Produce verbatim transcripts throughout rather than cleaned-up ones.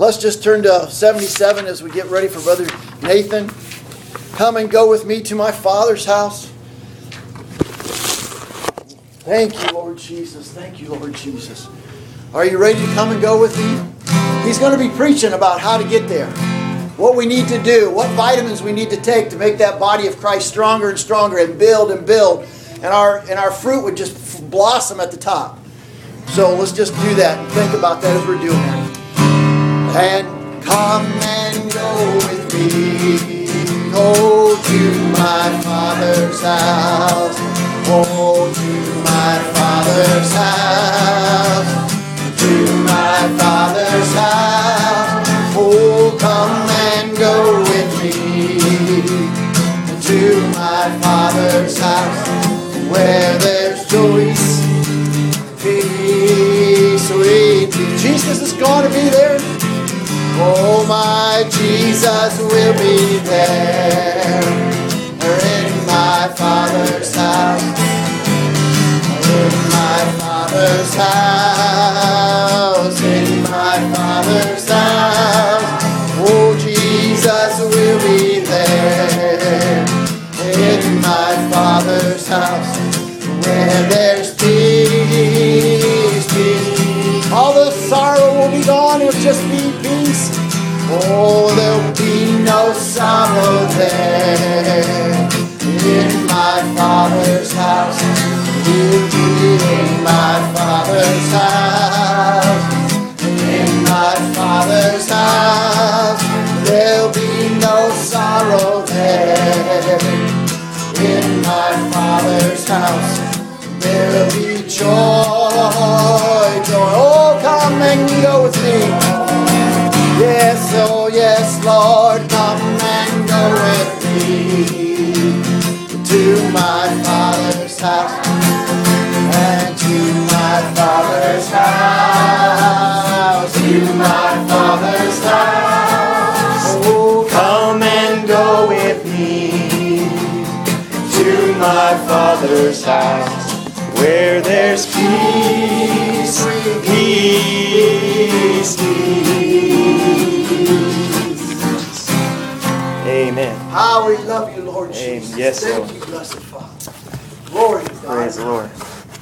Let's just turn to seventy-seven as we get ready for Brother Nathan. Come and go with me to my Father's house. Thank you, Lord Jesus. Thank you, Lord Jesus. Are you ready to come and go with me? He's going to be preaching about how to get there. What we need to do. What vitamins we need to take to make that body of Christ stronger and stronger and build and build. And our, and our fruit would just blossom at the top. So let's just do that and think about that as we're doing that. And come and go with me. Go to my Father's house. Oh, to my Father's house, to my Father's house. Oh, come and go with me to my Father's house, where there's choice, peace, sweet peace. Jesus is going to be there. Oh, my Jesus will be there. In my Father's house, in my Father's house, in my Father's house. Oh, Jesus will be there. In my Father's house, where there's peace, peace. All the sorrow will be gone, it'll just be peace. Oh, there'll be no sorrow there. In my Father's house, we'll be in my Father's house. In my Father's house, there'll be no sorrow there. In my Father's house, there'll be joy, joy. Oh, come and go with me. Yes, oh yes, Lord, come and go with me to my Father's house, and to my Father's house, to my Father's house. Oh, come and go with me to my Father's house, where there's peace, peace, peace. Amen. How we love you, Lord Amen. Jesus. Yes, Thank Lord. you, blessed Father. Glory to God. Praise the Lord.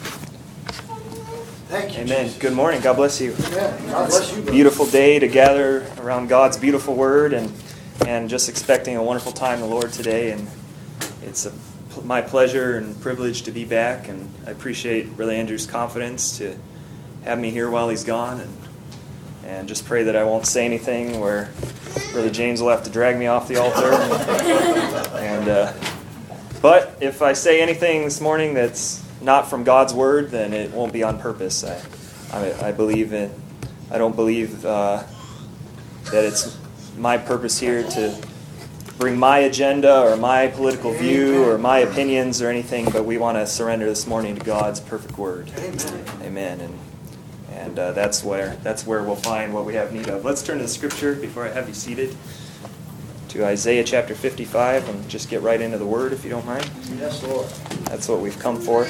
Thank you, Amen. Jesus. Good morning. God bless you. Amen. God bless you, brother. Beautiful day to gather around God's beautiful Word, and and just expecting a wonderful time in the Lord today. And it's a, my pleasure and privilege to be back, and I appreciate Brother Andrew's confidence to have me here while he's gone, and and just pray that I won't say anything where Brother James will have to drag me off the altar. and uh, But if I say anything this morning that's not from God's Word, then it won't be on purpose. I I, I believe in, I don't believe uh, that it's my purpose here to bring my agenda or my political view or my opinions or anything, but we want to surrender this morning to God's perfect Word. Amen. Amen. And and uh, that's where that's where we'll find what we have need of. Let's turn to the Scripture before I have you seated to Isaiah chapter fifty-five and just get right into the Word, if you don't mind. Yes, Lord. That's what we've come for.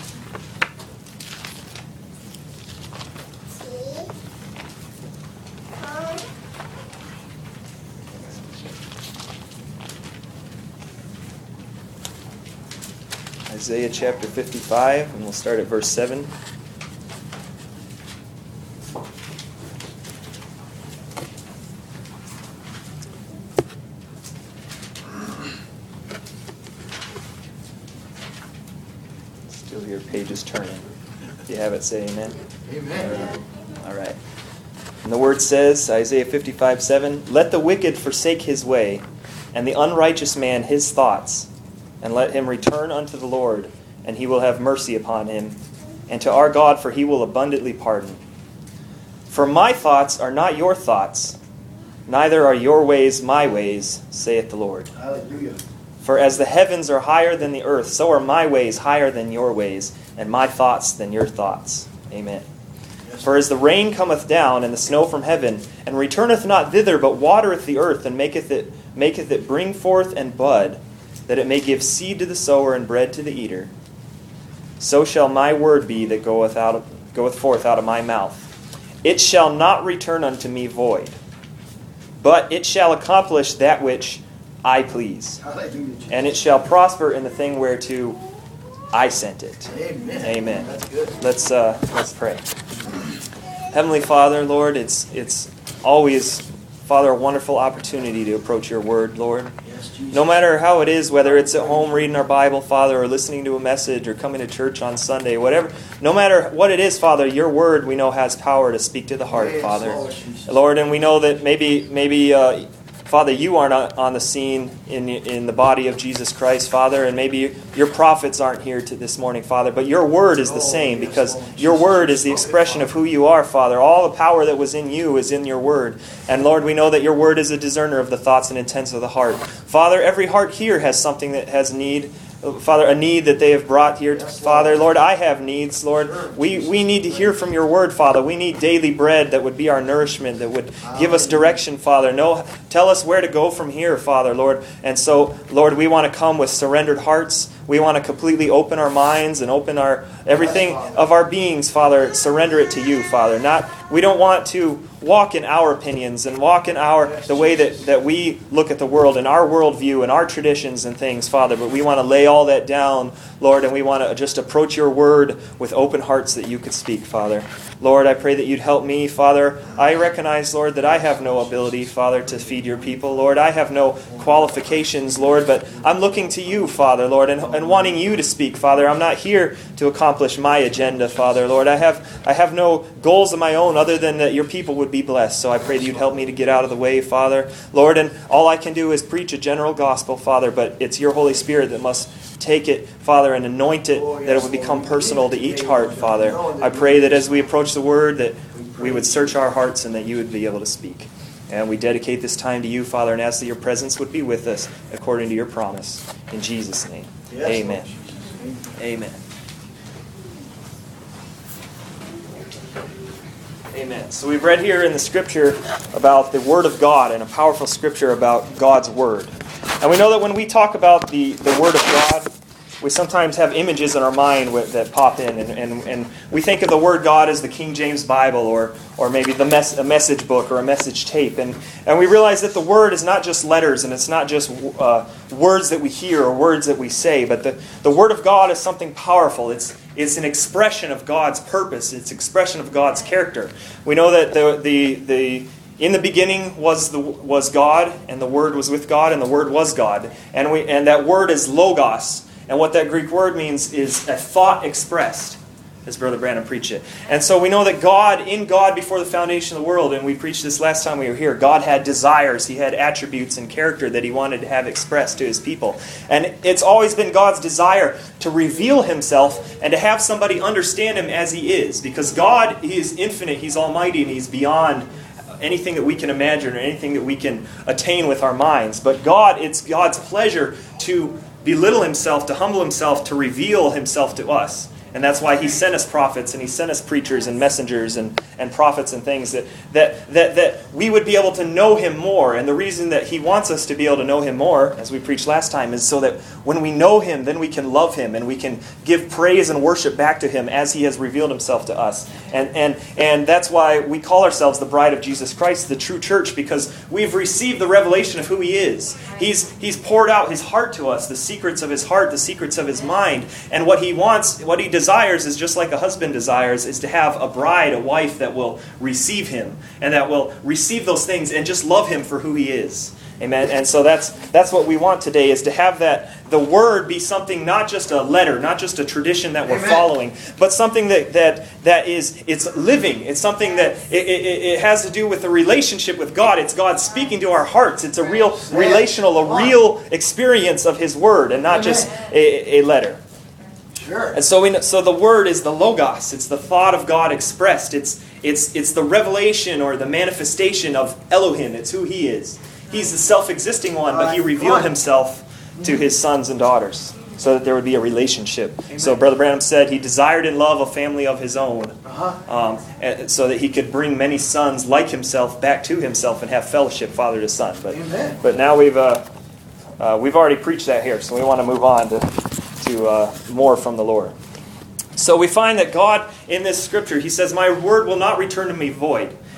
Isaiah chapter fifty-five, and we'll start at verse seven. Still your pages turning. If you have it, say amen. Amen. All right. And the word says, Isaiah fifty-five, seven, "Let the wicked forsake his way, and the unrighteous man his thoughts, and let him return unto the Lord, and he will have mercy upon him, and to our God, for he will abundantly pardon. For my thoughts are not your thoughts, neither are your ways my ways, saith the Lord. Hallelujah. For as the heavens are higher than the earth, so are my ways higher than your ways, and my thoughts than your thoughts." Amen. Yes. "For as the rain cometh down, and the snow from heaven, and returneth not thither, but watereth the earth, and maketh it maketh it bring forth and bud, that it may give seed to the sower and bread to the eater, so shall my word be that goeth out goeth forth out of my mouth. It shall not return unto me void, but it shall accomplish that which I please. Hallelujah, Jesus. And it shall prosper in the thing whereto I sent it. Amen. Amen. That's good. Let's uh, let's pray. Heavenly Father, Lord, it's it's always, Father, a wonderful opportunity to approach your word, Lord. Yes, Jesus. No matter how it is, whether it's at home reading our Bible, Father, or listening to a message, or coming to church on Sunday, whatever, no matter what it is, Father, your word we know has power to speak to the heart, Yes, Father. Lord Jesus. Lord, and we know that maybe maybe uh, Father, you aren't on the scene in in the body of Jesus Christ, Father, and maybe your prophets aren't here to this morning, Father, but your word is the same, because your word is the expression of who you are, Father. All the power that was in you is in your word. And Lord, we know that your word is a discerner of the thoughts and intents of the heart. Father, every heart here has something that has need. Father, a need that they have brought here. Father, Lord, I have needs, Lord. We we need to hear from your word, Father. We need daily bread that would be our nourishment, that would give us direction, Father. Know, tell us where to go from here, Father, Lord. And so, Lord, we want to come with surrendered hearts. We want to completely open our minds and open our everything of our beings, Father. Surrender it to you, Father. Not we don't want to walk in our opinions and walk in our the way that, that we look at the world and our worldview and our traditions and things, Father. But we want to lay all that down, Lord, and we want to just approach your word with open hearts that you could speak, Father. Lord, I pray that you'd help me, Father. I recognize, Lord, that I have no ability, Father, to feed your people. Lord, I have no qualifications, Lord, but I'm looking to you, Father, Lord, and, and wanting you to speak, Father. I'm not here to accomplish my agenda, Father, Lord. I have I have no goals of my own other than that your people would be blessed. So I pray that you'd help me to get out of the way, Father. Lord, and all I can do is preach a general gospel, Father, but it's your Holy Spirit that must take it, Father, and anoint it, that it would become personal to each heart, Father. I pray that as we approach the word, that we would search our hearts and that you would be able to speak. And we dedicate this time to you, Father, and ask that your presence would be with us according to your promise. In Jesus' name, amen. Amen. Amen. So we've read here in the Scripture about the Word of God, and a powerful Scripture about God's Word. And we know that when we talk about the, the Word of God, we sometimes have images in our mind that pop in, and, and, and we think of the Word God as the King James Bible, or or maybe the mess, a message book or a message tape. And, and we realize that the Word is not just letters, and it's not just uh, words that we hear or words that we say, but the, the Word of God is something powerful. It's It's an expression of God's purpose. It's an expression of God's character. We know that the the the in the beginning was the was God, and the Word was with God, and the Word was God. And we and that word is logos. And what that Greek word means is a thought expressed, as Brother Branham preached it. And so we know that God, in God before the foundation of the world, and we preached this last time we were here, God had desires, He had attributes and character that He wanted to have expressed to His people. And it's always been God's desire to reveal Himself and to have somebody understand Him as He is. Because God, He is infinite, He's almighty, and He's beyond anything that we can imagine or anything that we can attain with our minds. But God, it's God's pleasure to belittle Himself, to humble Himself, to reveal Himself to us. And that's why He sent us prophets, and He sent us preachers and messengers and, and prophets and things, that, that, that, that we would be able to know Him more. And the reason that He wants us to be able to know Him more, as we preached last time, is so that when we know Him, then we can love Him, and we can give praise and worship back to Him as He has revealed Himself to us. And, and, and that's why we call ourselves the bride of Jesus Christ, the true church, because we've received the revelation of who He is. He's, he's poured out His heart to us, the secrets of His heart, the secrets of His mind. And what He wants, what He desires is just like a husband desires, is to have a bride, a wife that will receive Him and that will receive those things and just love Him for who He is. Amen. And so that's that's what we want today, is to have that the Word be something, not just a letter, not just a tradition that we're Amen. Following, but something that that that is it's living. It's something that it, it, it has to do with the relationship with God. It's God speaking to our hearts. It's a real relational, a real experience of His Word, and not Amen. Just a, a letter. Sure. And so we so the Word is the logos. It's the thought of God expressed. It's it's it's the revelation or the manifestation of Elohim. It's who He is. He's the self-existing one, but He revealed Himself to His sons and daughters so that there would be a relationship. Amen. So Brother Branham said He desired in love a family of His own, um, so that He could bring many sons like Himself back to Himself and have fellowship, father to son. But Amen. but now we've uh, uh, we've already preached that here, so we want to move on to to uh, more from the Lord. So we find that God in this Scripture, He says, "My word will not return to me void."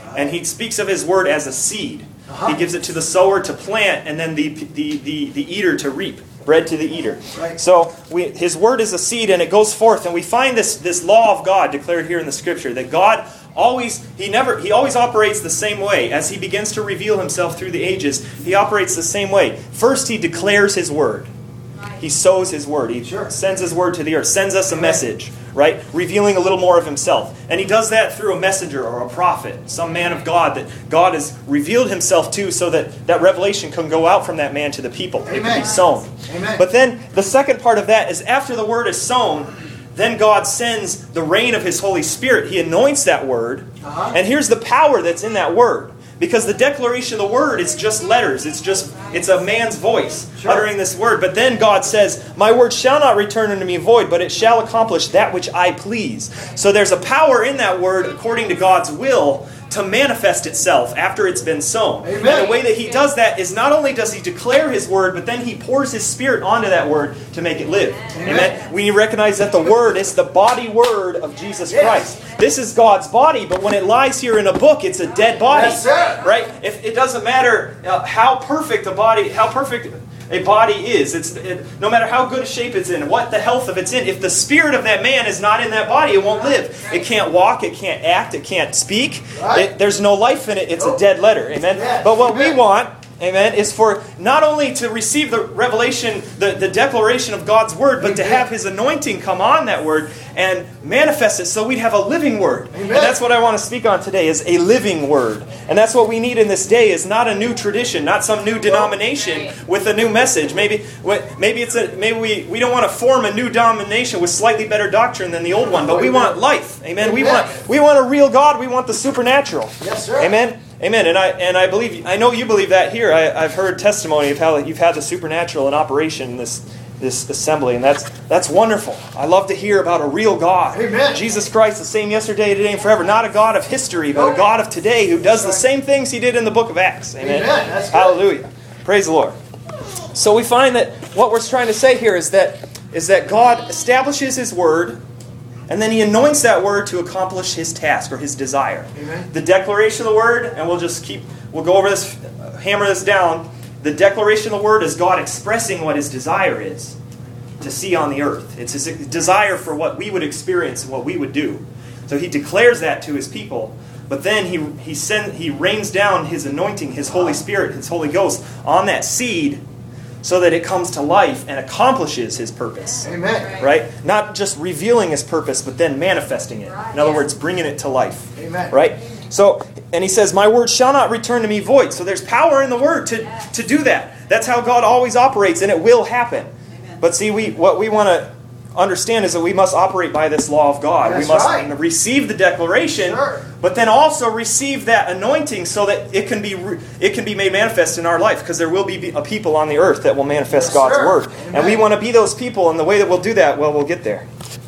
And he speaks of his word as a seed. Uh-huh. He gives it to the sower to plant, and then the the the, the eater to reap. Bread to the eater. Right. So we, his word is a seed, and it goes forth, and we find this this law of God declared here in the Scripture, that God always he never he always operates the same way. As he begins to reveal himself through the ages, he operates the same way. First, he declares his word. He sows his word. He Sure. sends his word to the earth, sends us a message, right? Revealing a little more of himself. And he does that through a messenger or a prophet, some man of God that God has revealed himself to, so that that revelation can go out from that man to the people. It can Amen. be sown. Amen. But then the second part of that is, after the word is sown, then God sends the rain of his Holy Spirit. He anoints that word. Uh-huh. And here's the power that's in that word. Because the declaration of the word is just letters. It's just it's a man's voice Sure. uttering this word. But then God says, "My word shall not return unto me void, but it shall accomplish that which I please." So there's a power in that word, according to God's will, to manifest itself after it's been sown. Amen. And the way that he does that is, not only does he declare his word, but then he pours his Spirit onto that word to make it live. Amen. Amen. We recognize that the word is the body word of Jesus Yes. Christ. This is God's body, but when it lies here in a book, it's a dead body. Yes, sir. Right? If it doesn't matter uh, how perfect a body, how perfect a body is. It's it, no matter how good a shape it's in, what the health of it's in. If the spirit of that man is not in that body, it won't live. It can't walk. It can't act. It can't speak. Right. It, there's no life in it. It's a dead letter. Amen. Yes. But what we Amen. want, amen, is for not only to receive the revelation, the, the declaration of God's word, but to Amen. have his anointing come on that word and manifest it, so we'd have a living word. Amen. And that's what I want to speak on today, is a living word. And that's what we need in this day, is not a new tradition, not some new denomination with a new message. Maybe maybe it's a maybe we, we don't want to form a new denomination with slightly better doctrine than the old one, but we want life. Amen. We Amen. want we want a real God. We want the supernatural. Yes, sir. Amen. Amen. And I and I believe I know you believe that here. I, I've heard testimony of how you've had the supernatural in operation in this this assembly, and that's that's wonderful. I love to hear about a real God. Amen. Jesus Christ, the same yesterday, today, and forever. Not a God of history, but a God of today, who does the same things he did in the book of Acts. Amen. Amen. That's good. Hallelujah. Praise the Lord. So we find that what we're trying to say here is that is that God establishes his word, and then he anoints that word to accomplish his task or his desire. Amen. The declaration of the word, and we'll just keep, we'll go over this, hammer this down. The declaration of the word is God expressing what his desire is to see on the earth. It's his desire for what we would experience and what we would do. So he declares that to his people. But then he he send, he rains down his anointing, his Holy Spirit, his Holy Ghost on that seed, so that it comes to life and accomplishes his purpose. Amen. Right? Not just revealing his purpose, but then manifesting it. In other words, bringing it to life. Amen. Right? So, and he says, "My word shall not return to me void." So there's power in the word to, to do that. That's how God always operates, and it will happen. But see, we what we want to understand is that we must operate by this law of God. That's we must right. receive the declaration, Sure. but then also receive that anointing, so that it can be re- it can be made manifest in our life, because there will be a people on the earth that will manifest Yes, God's sir. word. Amen. And we want to be those people, and the way that we'll do that, well, we'll get there.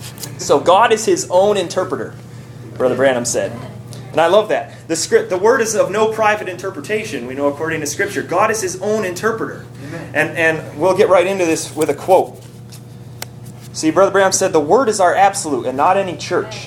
So God is his own interpreter, Brother Branham said. And I love that. The script, the word is of no private interpretation, we know, according to Scripture. God is his own interpreter. Amen. And, and we'll get right into this with a quote. See, Brother Branham said, "The word is our absolute and not any church."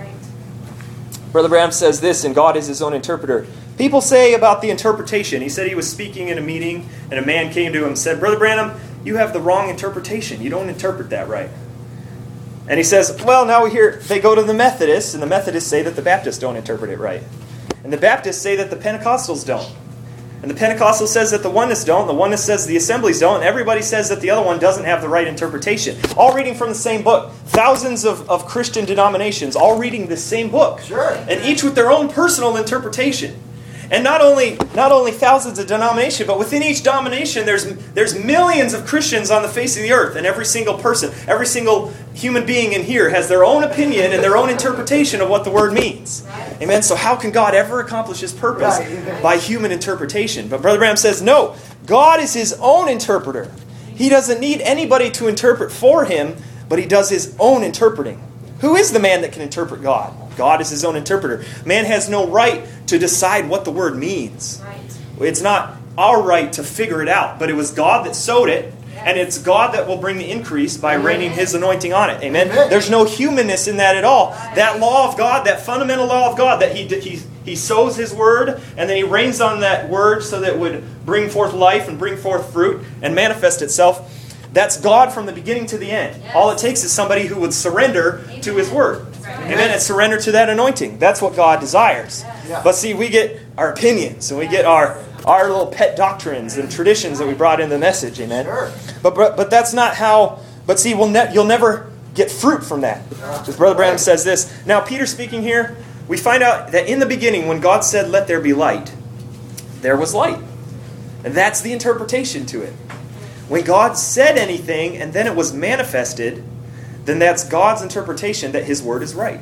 Brother Branham says this, and God is his own interpreter. People say about the interpretation. He said he was speaking in a meeting, and a man came to him and said, "Brother Branham, you have the wrong interpretation. You don't interpret that right." And he says, well, now we hear they go to the Methodists, and the Methodists say that the Baptists don't interpret it right. And the Baptists say that the Pentecostals don't. And the Pentecostal says that the Oneness don't, the Oneness says the Assemblies don't, and everybody says that the other one doesn't have the right interpretation. All reading from the same book. Thousands of, of Christian denominations all reading the same book. Sure. And each with their own personal interpretation. And not only not only thousands of denominations, but within each denomination there's there's millions of Christians on the face of the earth, and every single person, every single human being in here has their own opinion and their own interpretation of what the word means. Amen. So how can God ever accomplish his purpose? Right. By human interpretation. But Brother Branham says, no, God is his own interpreter. He doesn't need anybody to interpret for him, but he does his own interpreting. Who is the man that can interpret God? God is his own interpreter. Man has no right to decide what the word means. Right. It's not our right to figure it out, but it was God that sowed it, and it's God that will bring the increase by raining his anointing on it. Amen? Amen. There's no humanness in that at all. That law of God, that fundamental law of God that he, he He sows His word, and then He rains on that word so that it would bring forth life and bring forth fruit and manifest itself. That's God from the beginning to the end. Yes. All it takes is somebody who would surrender Amen. to His word. Right. Amen. And surrender to that anointing. That's what God desires. Yeah. But see, we get our opinions, and we get our, our little pet doctrines and traditions that we brought in the message. Amen. Sure. But, but but that's not how. But see, we'll ne- you'll never get fruit from that. Because Brother Branham says this. Now, Peter speaking here, we find out that in the beginning, when God said, "Let there be light," there was light. And that's the interpretation to it. When God said anything and then it was manifested, then that's God's interpretation that His word is right.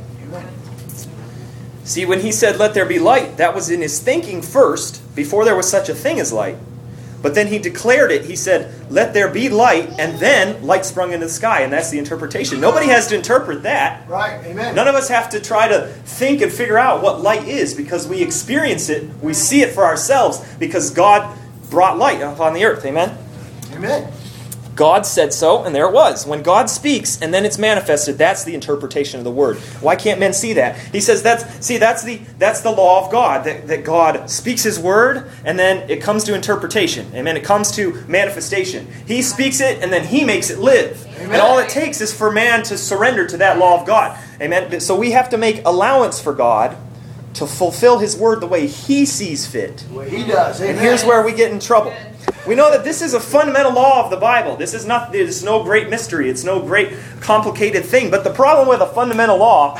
See, when He said, "Let there be light," that was in His thinking first, before there was such a thing as light. But then He declared it. He said, "Let there be light," and then light sprung into the sky. And that's the interpretation. Nobody has to interpret that. Right. Amen. None of us have to try to think and figure out what light is, because we experience it, we see it for ourselves, because God brought light upon the earth. Amen? Amen. God said so, and there it was. When God speaks and then it's manifested, that's the interpretation of the word. Why can't men see that? He says that's see that's the that's the law of God, that, that God speaks His word and then it comes to interpretation. Amen. It comes to manifestation. He speaks it and then He makes it live. Amen. And all it takes is for man to surrender to that law of God. Amen. So we have to make allowance for God to fulfill His word the way He sees fit. Well, He does. Amen. And here's where we get in trouble. We know that this is a fundamental law of the Bible. This is not, it's no great mystery. It's no great complicated thing. But the problem with a fundamental law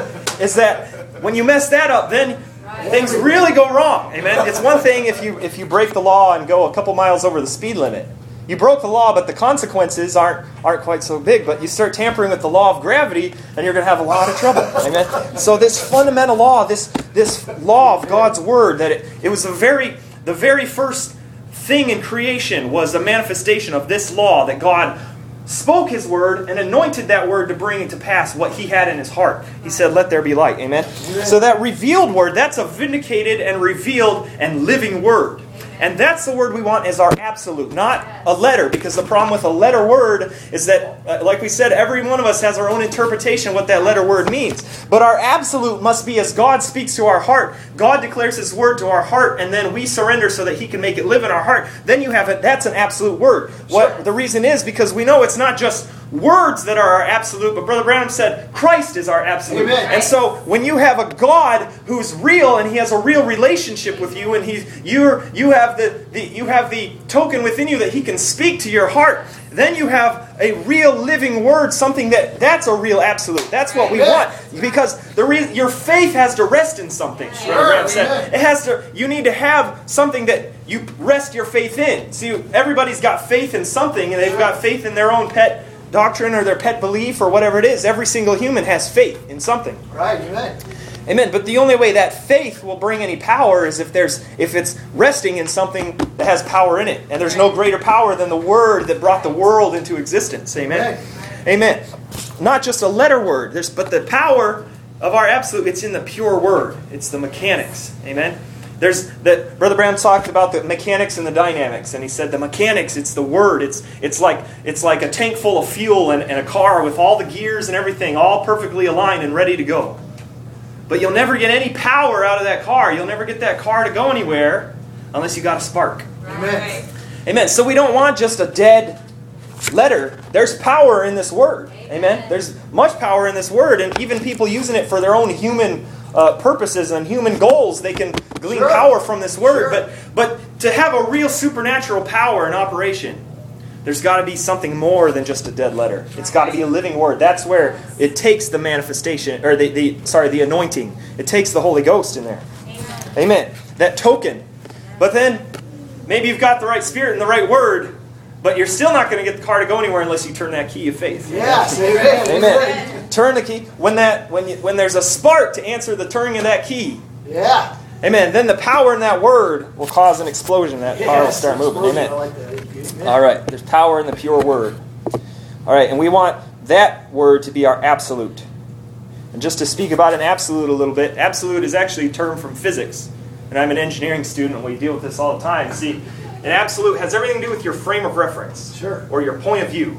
is that when you mess that up, then things really go wrong. Amen. It's one thing if you if you break the law and go a couple miles over the speed limit. You broke the law, but the consequences aren't aren't quite so big. But you start tampering with the law of gravity, and you're going to have a lot of trouble. Amen. So this fundamental law, this this law of God's word, that it, it was the very the very first thing in creation was a manifestation of this law, that God spoke His word and anointed that word to bring to pass what He had in His heart. He said, "Let there be light." Amen? Amen. So that revealed word, that's a vindicated and revealed and living word. And that's the word we want as our absolute, not a letter. Because the problem with a letter word is that, uh, like we said, every one of us has our own interpretation of what that letter word means. But our absolute must be as God speaks to our heart. God declares His word to our heart, and then we surrender so that He can make it live in our heart. Then you have it. That's an absolute word. What the reason is, because we know it's not just words that are our absolute, but Brother Branham said Christ is our absolute. Amen. And so when you have a God who's real and He has a real relationship with you, and He's you're you have the, the you have the token within you that He can speak to your heart, then you have a real living word, something that that's a real absolute. That's what we Amen. want, because the re- your faith has to rest in something. Sure. Brother Branham said Amen. it has to. You need to have something that you rest your faith in. See, everybody's got faith in something, and they've got faith in their own pet doctrine or their pet belief or whatever it is. Every single human has faith in something. Right. Amen. Amen. But the only way that faith will bring any power is if there's if it's resting in something that has power in it. And there's no greater power than the word that brought the world into existence. Amen. Amen. Not just a letter word, there's but the power of our absolute, it's in the pure word. It's the mechanics. Amen. There's that Brother Branham talked about the mechanics and the dynamics, and he said the mechanics, it's the word. It's it's like it's like a tank full of fuel and, and a car with all the gears and everything all perfectly aligned and ready to go. But you'll never get any power out of that car. You'll never get that car to go anywhere unless you got a spark. Amen. Amen. So we don't want just a dead letter. There's power in this word. Amen. There's much power in this word, and even people using it for their own human uh, purposes and human goals, they can glean Sure. power from this word. Sure. But but to have a real supernatural power in operation, there's got to be something more than just a dead letter. It's got to be a living word. That's where it takes the manifestation, or the, the sorry, the anointing. It takes the Holy Ghost in there. Amen. Amen. That token. But then maybe you've got the right spirit and the right word, but you're still not going to get the car to go anywhere unless you turn that key of faith. Yes. Amen. Amen. Turn the key. When that when you, when there's a spark to answer the turning of that key. Yeah. Amen. Then the power in that word will cause an explosion. That car will start moving. Amen. I like that. Amen. All right. There's power in the pure word. All right. And we want that word to be our absolute. And just to speak about an absolute a little bit, absolute is actually a term from physics. And I'm an engineering student, and we deal with this all the time. See, an absolute has everything to do with your frame of reference. Sure. Or your point of view.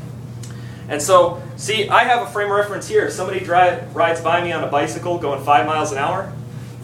And so, see, I have a frame of reference here. If somebody drive, rides by me on a bicycle going five miles an hour,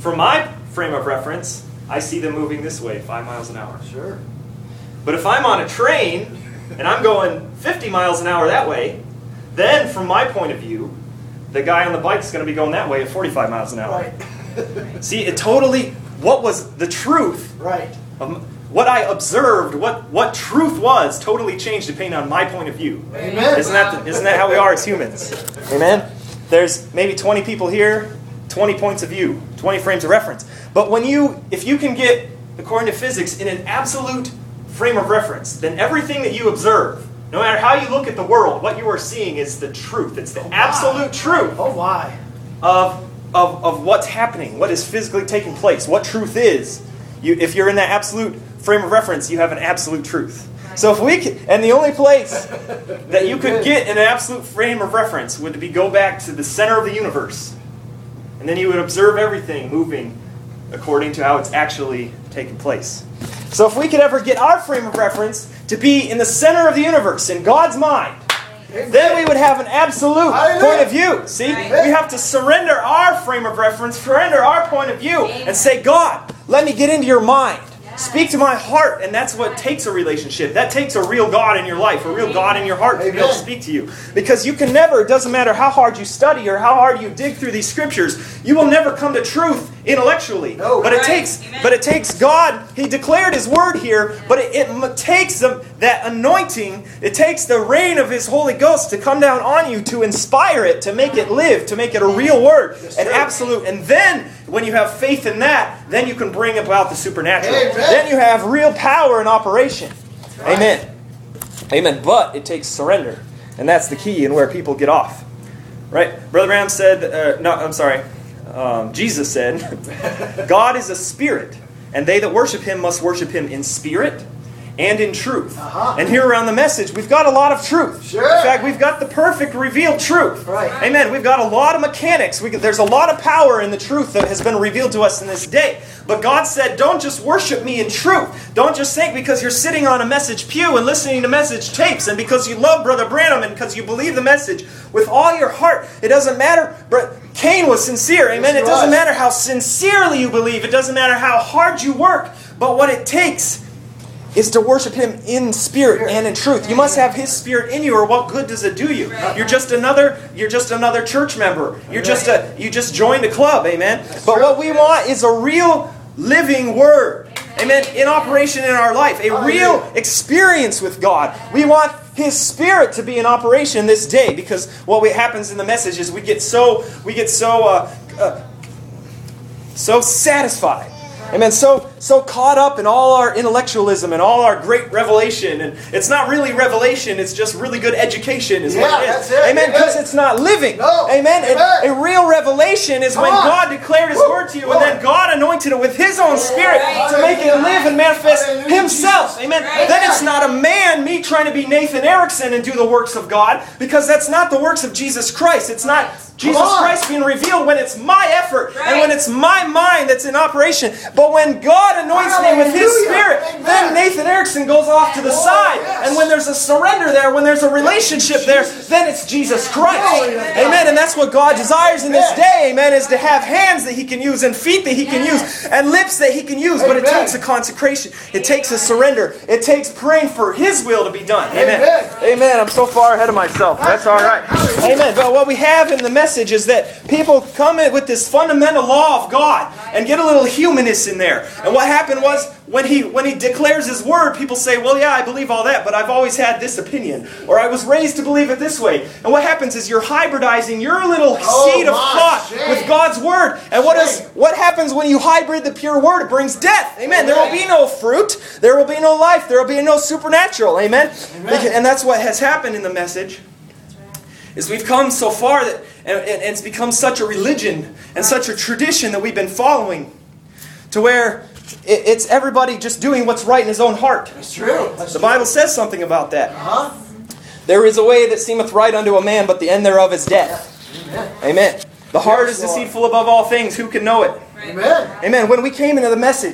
from my frame of reference, I see them moving this way, five miles an hour. Sure. But if I'm on a train and I'm going fifty miles an hour that way, then from my point of view, the guy on the bike is going to be going that way at forty-five miles an hour. Right. See, it totally, what was the truth, Right. of what I observed, what, what truth was, totally changed depending on my point of view. Amen. Isn't that, the, isn't that how we are as humans? Amen? There's maybe twenty people here, twenty points of view, twenty frames of reference. But when you, if you can get, according to physics, in an absolute frame of reference, then everything that you observe, no matter how you look at the world, what you are seeing is the truth. It's the Oh, absolute truth Oh, why? of, of, of what's happening, what is physically taking place, what truth is. You, if you're in that absolute frame of reference, you have an absolute truth. So if we could, and the only place that you could get an absolute frame of reference would be go back to the center of the universe. And then you would observe everything moving according to how it's actually taking place. So if we could ever get our frame of reference to be in the center of the universe, in God's mind, then we would have an absolute point of view. See? We have to surrender our frame of reference, surrender our point of view, and say, God, let me get into your mind. Speak to my heart, and that's what takes a relationship. That takes a real God in your life, a real God in your heart to be able to speak to you. Because you can never, it doesn't matter how hard you study or how hard you dig through these scriptures, you will never come to truth intellectually. No. But it Right. takes, Amen. but it takes God. He declared His word here, but it, it m- takes the, that anointing. It takes the rain of His Holy Ghost to come down on you, to inspire it, to make it live, to make it a real word, an absolute. And then, when you have faith in that, then you can bring about the supernatural. Amen. Then you have real power in operation. Amen. Amen. But it takes surrender, and that's the key and where people get off. Right? Brother Branham said, uh, no, I'm sorry. Um, Jesus said, God is a spirit, and they that worship Him must worship Him in spirit and in truth. Uh-huh. And here around the message, we've got a lot of truth. Sure. In fact, we've got the perfect revealed truth. Right. Amen. We've got a lot of mechanics. We, there's a lot of power in the truth that has been revealed to us in this day. But God said, don't just worship me in truth. Don't just think because you're sitting on a message pew and listening to message tapes and because you love Brother Branham and because you believe the message with all your heart. It doesn't matter. Bro- Cain was sincere. Amen. Yes, he It doesn't was. matter how sincerely you believe. It doesn't matter how hard you work. But what it takes is to worship Him in spirit and in truth. You must have His Spirit in you, or what good does it do you? You're just another. You're just another church member. You're just a. You just joined a club, amen. But what we want is a real living Word, amen, in operation in our life, a real experience with God. We want His Spirit to be in operation this day, because what we, happens in the message is we get so we get so uh, uh, so satisfied. Amen. So so caught up in all our intellectualism and all our great revelation. And it's not really revelation, it's just really good education is Yeah, what it is. that's it. Amen. Because Amen. it's not living. No. Amen. And Amen. a real revelation is Come when on. God declared His Woo. word to you, Glory. and then God anointed it with His own Spirit to make it live and manifest Hallelujah, Himself. Jesus. Amen. Right. Then it's not a man, me trying to be Nathan Erickson and do the works of God, because that's not the works of Jesus Christ. It's not Jesus on. Christ being revealed when it's my effort and Right. when it's my mind that's in operation. But when God anoints me with His Hallelujah. Spirit, Amen. then Nathan Erickson goes off to the Oh, side. yes. And when there's a surrender there, when there's a relationship there, then it's Jesus Christ. Amen. Amen. And that's what God desires in this Amen. day. Amen. Is to have hands that He can use and feet that He can use and lips that He can use. But it Amen. takes a consecration. It takes a surrender. It takes praying for His will to be done. Amen. Amen. Amen. I'm so far ahead of myself. That's all right. Amen. But what we have in the message is that people come in with this fundamental law of God and get a little humanness in there. And what happened was when he when he declares His word, people say, well, yeah, I believe all that, but I've always had this opinion. Or I was raised to believe it this way. And what happens is you're hybridizing your little Oh, seed of my thought shame. with God's word. And what is Shame. what happens when you hybrid the pure word? It brings death. Amen. There will be no fruit. There will be no life. There will be no supernatural. Amen. Amen. And that's what has happened in the message. Is we've come so far that and, and it's become such a religion and such a tradition that we've been following, to where it, it's everybody just doing what's right in his own heart. That's true. That's The true. Bible says something about that. Huh? There is a way that seemeth right unto a man, but the end thereof is death. Amen. Amen. The heart is Yes, Lord. deceitful above all things. Who can know it? Amen. Amen. When we came into the message,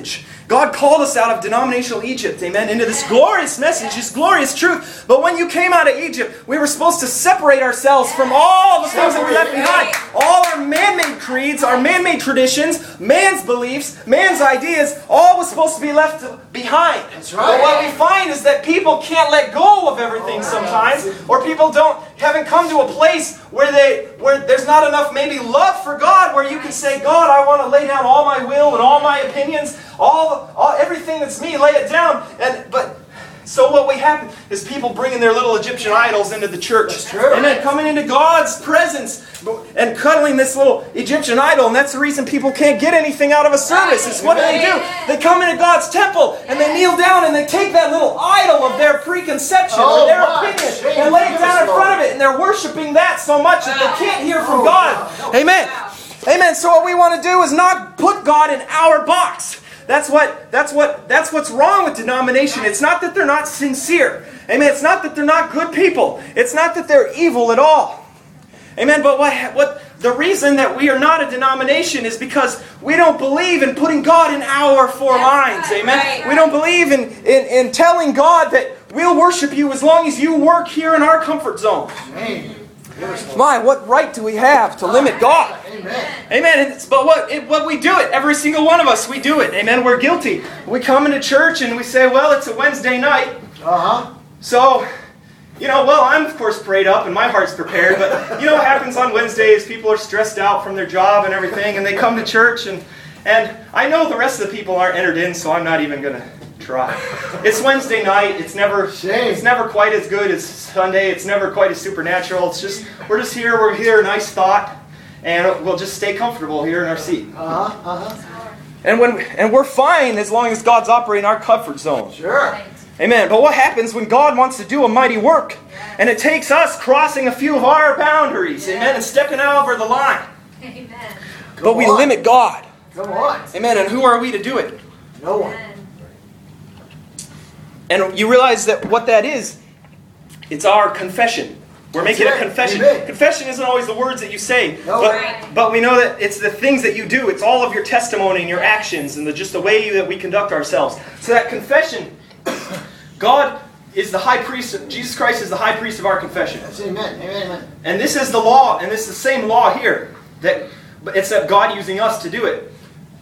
God called us out of denominational Egypt, amen, into this glorious message, this glorious truth. But when you came out of Egypt, we were supposed to separate ourselves from all the things that we left behind. All our man-made creeds, our man-made traditions, man's beliefs, man's ideas, all was supposed to be left behind. That's right. But what we find is that people can't let go of everything sometimes, or people don't haven't come to a place where they where there's not enough maybe love for God, where you can say, God, I want to lay down all my will and all my opinions, all, all everything that's me, lay it down. And but so what we happen is people bringing their little Egyptian idols into the church. That's true. And then coming into God's presence and cuddling this little Egyptian idol. And that's the reason people can't get anything out of a service. Is what do they do? They come into God's temple and they kneel down and they take that little idol of their preconception Oh, or their my. opinion and lay it down in front of it. And they're worshiping that so much that they can't hear from God. Amen. Amen. So what we want to do is not put God in our box. That's what that's what that's what's wrong with denomination. It's not that they're not sincere. Amen. It's not that they're not good people. It's not that they're evil at all. Amen. But what what the reason that we are not a denomination is because we don't believe in putting God in our four lines. Amen. We don't believe in, in, in telling God that we'll worship you as long as you work here in our comfort zone. Amen. My, what right do we have to limit God? Amen. Amen. And it's, but what it, what we do it, every single one of us, we do it. Amen. We're guilty. We come into church and we say, well, it's a Wednesday night. Uh-huh. So, you know, well, I'm of course prayed up and my heart's prepared. But you know what happens on Wednesdays? People are stressed out from their job and everything. And they come to church. And, and I know the rest of the people aren't entered in, so I'm not even going to try. It's Wednesday night. It's never Shame. it's never quite as good as Sunday. It's never quite as supernatural. It's just, we're just here. We're here. Nice thought. And we'll just stay comfortable here in our seat. Uh-huh. Uh-huh. And when and we're fine as long as God's operating our comfort zone. Sure. Amen. But what happens when God wants to do a mighty work? And it takes us crossing a few of our boundaries. Amen. And stepping over the line. Amen. But we on. limit God. Come on. Amen. And who are we to do it? No one. And you realize that what that is, it's our confession. We're That's making it. a confession. Amen. Confession isn't always the words that you say, No. but, Right. but we know that it's the things that you do. It's all of your testimony and your actions and the, just the way that we conduct ourselves. So that confession, God is the high priest. Jesus Christ is the high priest of our confession. That's amen. Amen. Amen. And this is the law, and this is the same law here. That, but except God using us to do it.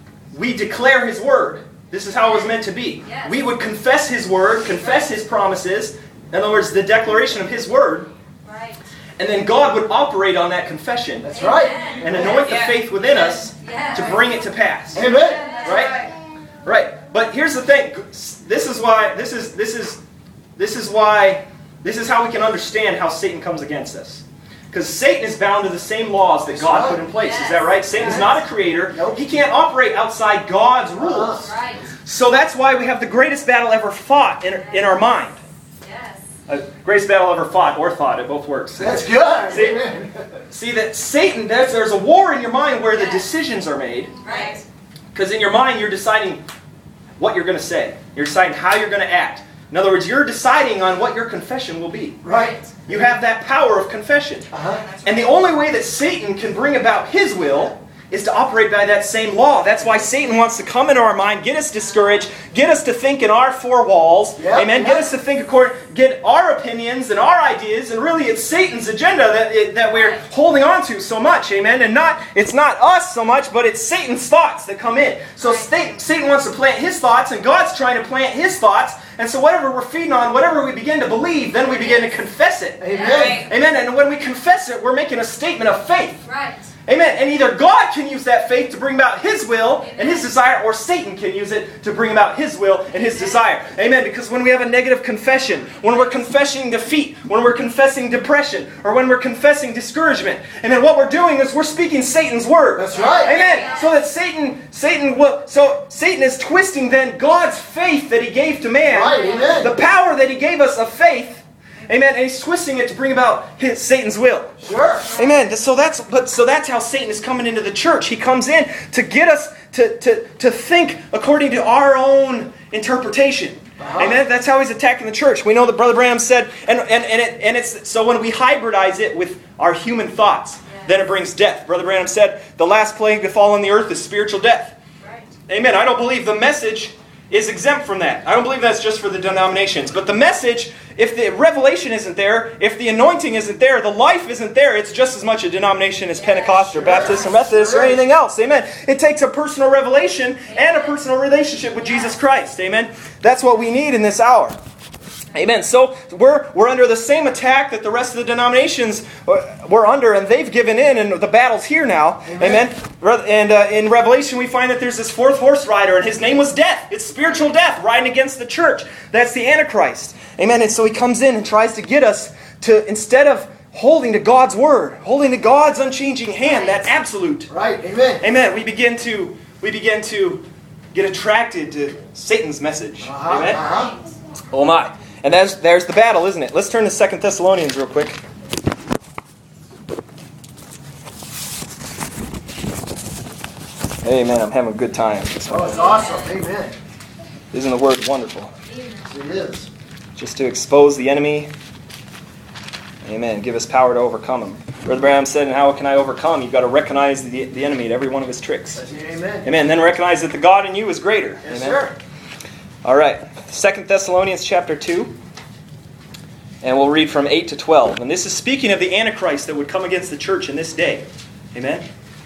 We declare His word. This is how it was meant to be. Yes. We would confess His word, confess His promises. In other words, the declaration of His word. Right. And then God would operate on that confession That's right. and anoint the Yeah. faith within us Yeah. to bring it to pass. Amen. Right? Right. But here's the thing. This is why this is this is this is why this is how we can understand how Satan comes against us. Because Satan is bound to the same laws that God put in place. Is that right? Satan's not a creator. Nope. He can't operate outside God's rules. Right. So that's why we have the greatest battle ever fought in, in our mind. Yes. Uh, greatest battle ever fought or thought. It both works. That's good. See? Amen. See that Satan, there's, there's a war in your mind where the Yes. decisions are made. Right. Because in your mind, you're deciding what you're going to say. You're deciding how you're going to act. In other words, you're deciding on what your confession will be. Right. You have that power of confession. Uh-huh. And the only way that Satan can bring about his will is to operate by that same law. That's why Satan wants to come into our mind, get us discouraged, get us to think in our four walls. Yep, Amen. yep. Get us to think according, get our opinions and our ideas, and really it's Satan's agenda that it, that we're holding on to so much. Amen. And not it's not us so much, but it's Satan's thoughts that come in. So Satan, Satan wants to plant his thoughts, and God's trying to plant His thoughts. And so whatever we're feeding on, whatever we begin to believe, then we begin to confess it. Amen. Amen. And when we confess it, we're making a statement of faith. Right. Amen. And either God can use that faith to bring about His will and His desire, or Satan can use it to bring about his will and his desire. Amen. Because when we have a negative confession, when we're confessing defeat, when we're confessing depression, or when we're confessing discouragement, and then what we're doing is we're speaking Satan's word. That's right. Amen. So that Satan, Satan will, so Satan is twisting then God's faith that He gave to man, Right, amen. the power that He gave us of faith. Amen. And he's twisting it to bring about his Satan's will. Sure. Amen. So that's but so that's how Satan is coming into the church. He comes in to get us to, to, to think according to our own interpretation. Uh-huh. Amen. That's how he's attacking the church. We know that Brother Branham said, and and and, it, and it's so when we hybridize it with our human thoughts, Yeah. then it brings death. Brother Branham said, the last plague to fall on the earth is spiritual death. Right. Amen. I don't believe the message is exempt from that. I don't believe that's just for the denominations. But the message, if the revelation isn't there, if the anointing isn't there, the life isn't there, it's just as much a denomination as Pentecost or Baptist or Methodist or anything else. Amen. It takes a personal revelation and a personal relationship with Jesus Christ. Amen. That's what we need in this hour. Amen. So we're we're under the same attack that the rest of the denominations were under, and they've given in, and the battle's here now. Amen. Amen. And uh, in Revelation we find that there's this fourth horse rider, and his name was Death. It's spiritual death riding against the church. That's the Antichrist. Amen. And so he comes in and tries to get us to, instead of holding to God's word, holding to God's unchanging hand, that absolute. Right. Amen. Amen. We begin to we begin to get attracted to Satan's message. Uh-huh. Amen. Uh-huh. Oh my. And there's, there's the battle, isn't it? Let's turn to Second Thessalonians real quick. Amen. I'm having a good time. Oh, it's awesome. Amen. Isn't the word wonderful? It is. Just to expose the enemy. Amen. Give us power to overcome him. Brother Branham said, and how can I overcome? You've got to recognize the, the enemy at every one of his tricks. Amen. Amen. Then recognize that the God in you is greater. Yes, Amen. sir. All right. Second Thessalonians chapter two. And we'll read from eight to twelve. And this is speaking of the Antichrist that would come against the church in this day. Amen.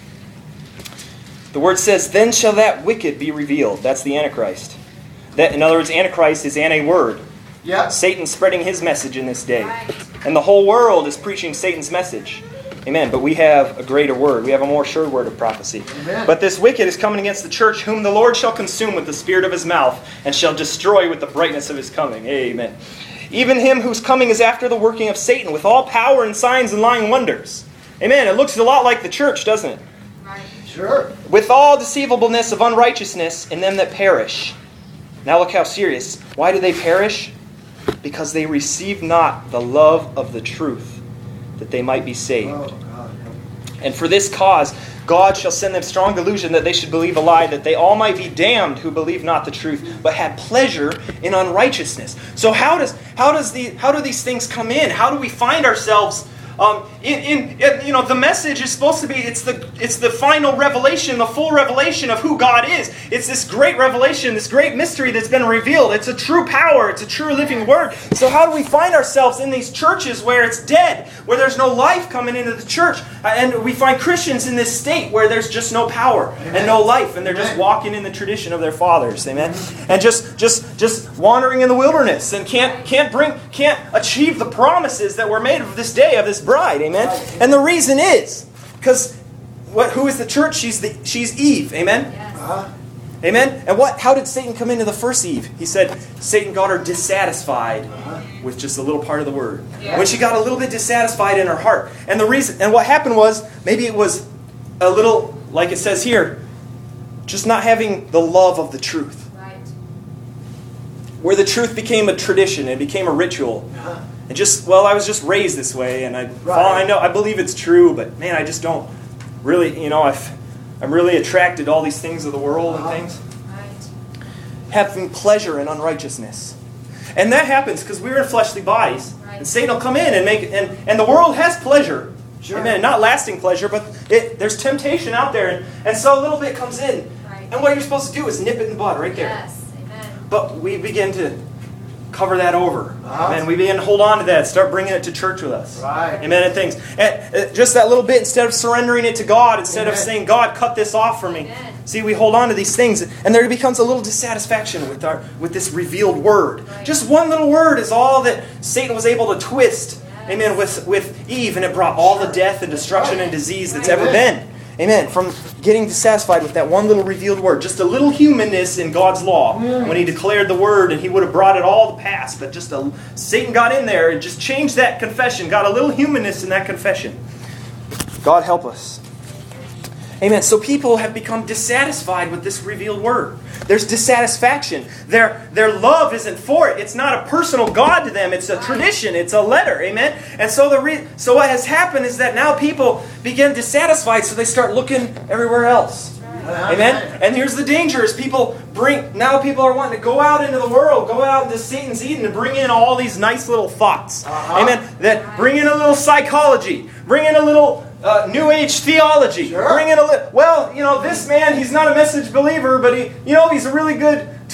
The word says, then shall that wicked be revealed. That's the Antichrist. That, in other words, Antichrist is anti-word. Yeah. Satan spreading his message in this day. Right. And the whole world is preaching Satan's message. Amen. But we have a greater word. We have a more sure word of prophecy. Amen. But this wicked is coming against the church, whom the Lord shall consume with the spirit of his mouth, and shall destroy with the brightness of his coming. Amen. Even him whose coming is after the working of Satan, with all power and signs and lying wonders. Amen. It looks a lot like the church, doesn't it? Right. Sure. With all deceivableness of unrighteousness in them that perish. Now look how serious. Why do they perish? Because they receive not the love of the truth, that they might be saved. Oh, God. And for this cause, God shall send them strong delusion that they should believe a lie, that they all might be damned who believe not the truth, but had pleasure in unrighteousness. So how does how does the how do these things come in? How do we find ourselves? Um, in, in, in you know the message is supposed to be it's the it's the final revelation, the full revelation of who God is. It's this great revelation, this great mystery that's been revealed. It's a true power. It's a true living word. So how do we find ourselves in these churches where it's dead, where there's no life coming into the church, and we find Christians in this state where there's just no power Amen. And no life, and they're just walking in the tradition of their fathers, amen, and just just just wandering in the wilderness and can't can't bring can't achieve the promises that were made of this day of this bride, amen. And the reason is because what? Who is the church? She's the she's Eve, amen. Yes. Uh-huh. Amen. And what? How did Satan come into the first Eve? He said Satan got her dissatisfied Uh-huh. with just a little part of the word. Yeah. When she got a little bit dissatisfied in her heart, and the reason and what happened was maybe it was a little like it says here, just not having the love of the truth, Right. where the truth became a tradition, it became a ritual. Uh-huh. And just, well, I was just raised this way, and I, Right. well, I know, I believe it's true, but man, I just don't really, you know, I've, I'm really attracted to all these things of the world and Uh-huh. things. Right. Having pleasure in unrighteousness. And that happens because we're in fleshly bodies, Right. and Satan will come in and make it, and, and the world has pleasure. Sure. Amen. Not lasting pleasure, but it, there's temptation out there, and, and so a little bit comes in. Right. And what you're supposed to do is nip it in the bud right there. Yes. Amen. But we begin to cover that over. Uh-huh. Amen. We begin to hold on to that. Start bringing it to church with us. Right. Amen. And things. And uh, just that little bit, instead of surrendering it to God, instead of Amen. saying, God, cut this off for me. Amen. See, we hold on to these things, and there becomes a little dissatisfaction with our with this revealed word. Right. Just one little word is all that Satan was able to twist. Yes. Amen. With with Eve, and it brought all the death and destruction and disease that's ever Amen. been. Amen. From getting dissatisfied with that one little revealed word. Just a little humanness in God's law. When He declared the word, and He would have brought it all to pass. But just a, Satan got in there and just changed that confession. Got a little humanness in that confession. God help us. Amen. So people have become dissatisfied with this revealed word. There's dissatisfaction. Their, their love isn't for it. It's not a personal God to them. It's a tradition. It's a letter. Amen. And so the re- so what has happened is that now people begin dissatisfied, so they start looking everywhere else. Amen. And here's the danger: is people bring now people are wanting to go out into the world, go out into Satan's Eden, and bring in all these nice little thoughts. Uh-huh. Amen. That bring in a little psychology, bring in a little uh, New Age theology, Sure. bring in a little. Well, you know, this man, he's not a message believer, but he, you know, he's a really good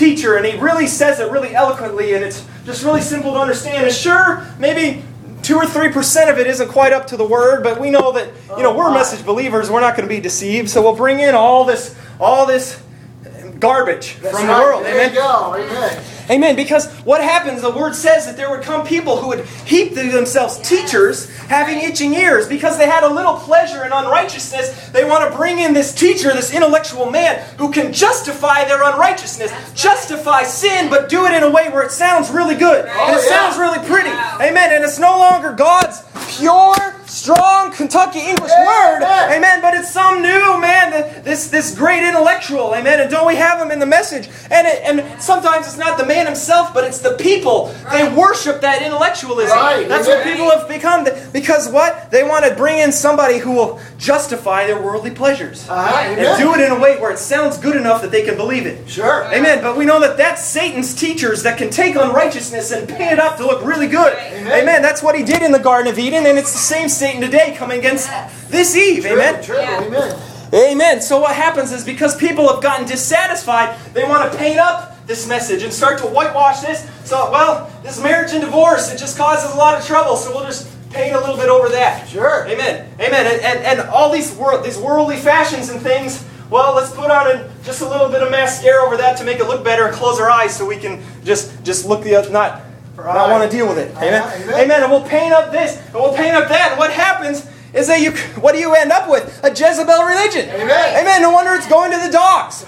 teacher, and he really says it really eloquently, and it's just really simple to understand. And sure, maybe two or three percent of it isn't quite up to the Word, but we know that, you know, we're message believers. We're not going to be deceived, so we'll bring in all this, all this garbage That's from right. the world. There Amen. you go. Amen. Amen. Because what happens, the Word says that there would come people who would heap to themselves teachers having itching ears because they had a little pleasure in unrighteousness. They want to bring in this teacher, this intellectual man who can justify their unrighteousness, justify sin, but do it in a way where it sounds really good. And it Oh, yeah. sounds really pretty. Amen. And it's no longer God's pure, strong Kentucky English Amen. word. Amen. But it's some new man, this, this great intellectual. Amen. And don't we have him in the message? And, it, and sometimes it's not the man himself, but it's the people. They worship that intellectualism. Right. That's what people have become. Because what? They want to bring in somebody who will justify their worldly pleasures. Uh-huh. And Amen. do it in a way where it sounds good enough that they can believe it. Sure. Amen. But we know that that's Satan's teachers that can take unrighteousness and paint it up to look really good. Amen. Amen. That's what he did in the Garden of Eden, and it's the same Satan today coming against this Eve. True, Amen. True. Amen. Amen. So what happens is because people have gotten dissatisfied, they want to paint up this message and start to whitewash this. So, well, this marriage and divorce, it just causes a lot of trouble, so we'll just paint a little bit over that. Sure. Amen. Amen. And, and, and all these world, these worldly fashions and things, well, let's put on a, just a little bit of mascara over that to make it look better and close our eyes so we can just, just look the other, not, Right. not want to deal with it. Amen. Uh-huh. Amen. Amen. And we'll paint up this, and we'll paint up that, and what happens is that you, what do you end up with? A Jezebel religion. Amen. Amen. No wonder it's going to the dogs.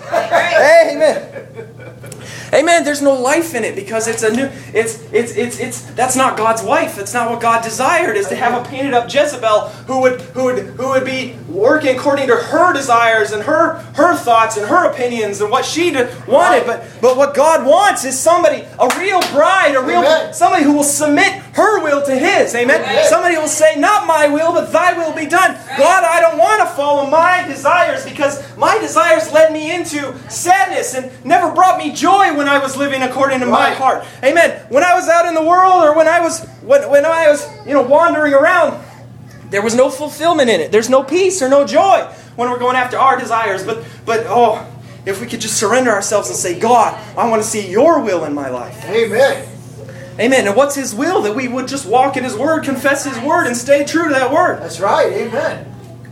Amen. Amen. There's no life in it because it's a new. It's it's it's it's. That's not God's wife. That's not what God desired. Is to have a painted up Jezebel who would who would who would be working according to her desires and her her thoughts and her opinions and what she wanted. But but what God wants is somebody, a real bride, a real Amen. somebody who will submit her will to His. Amen. Amen. Somebody who will say, "Not my will, but Thy will be done." God, I don't want to follow my desires because my desires led me into sadness and never brought me joy when I was living according to my Right. heart. Amen. When I was out in the world, or when I was when, when I was you know wandering around, there was no fulfillment in it. There's no peace or no joy when we're going after our desires. But but oh, if we could just surrender ourselves and say, God, I want to see Your will in my life. Amen. Amen. And what's His will? That we would just walk in His Word, confess His Word, and stay true to that Word. That's right. Amen.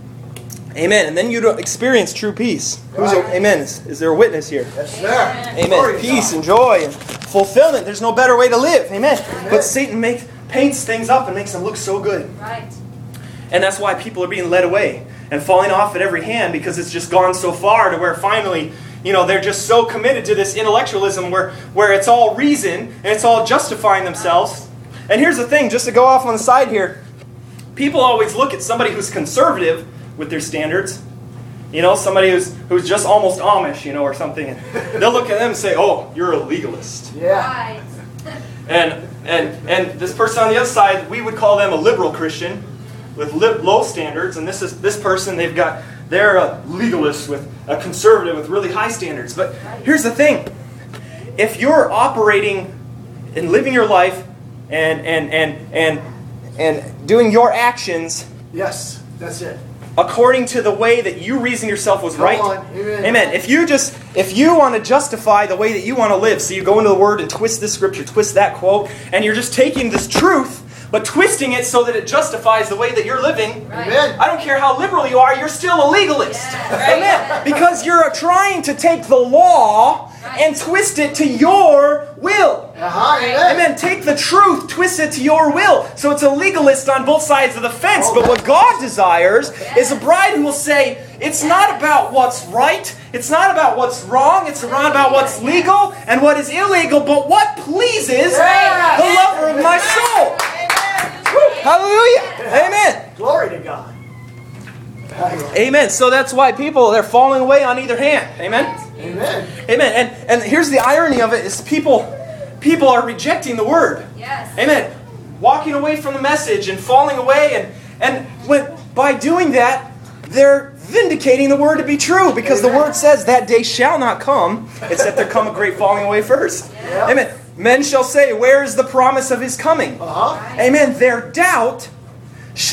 Amen. And then you'd experience true peace. Who's a, Right. amen. Is, is there a witness here? Yes, sir. Amen. Glory to Peace God. and joy and fulfillment. There's no better way to live. Amen. But Satan make, paints things up and makes them look so good. Right. And that's why people are being led away and falling off at every hand because it's just gone so far to where finally, you know, they're just so committed to this intellectualism where, where it's all reason and it's all justifying themselves. And here's the thing, just to go off on the side here, people always look at somebody who's conservative with their standards. You know, somebody who's who's just almost Amish, you know, or something. And they'll look at them and say, "Oh, you're a legalist." Yeah. Right. And and and this person on the other side, we would call them a liberal Christian with li- low standards. And this is this person, they've got they're a legalist with a conservative with really high standards. But here's the thing: if you're operating and living your life and and and and and doing your actions Yes. That's it. according to the way that you reason yourself was Come right. on. Amen. Amen. If you just if you want to justify the way that you want to live, so you go into the Word and twist this scripture, twist that quote, and you're just taking this truth, but twisting it so that it justifies the way that you're living. Right. Amen. I don't care how liberal you are, you're still a legalist. Yeah, right. Amen. Because you're trying to take the law and twist it to your will. Uh-huh. Amen. Amen. Take the truth, twist it to your will. So it's a legalist on both sides of the fence. But what God desires is a bride who will say, it's not about what's right. It's not about what's wrong. It's not about what's legal and what is illegal, but what pleases Yeah. the lover of my soul. Woo. Hallelujah. Amen. Glory to God. Amen. So that's why people, they're falling away on either hand. Amen. Amen. Amen. And and here's the irony of it is people people are rejecting the Word. Yes. Amen. Walking away from the message and falling away, and and when by doing that, they're vindicating the Word to be true, because Amen. the Word says that day shall not come except there come a great falling away first. Yeah. Amen. Men shall say, where is the promise of His coming? Uh-huh. Amen. Their doubt shouldn't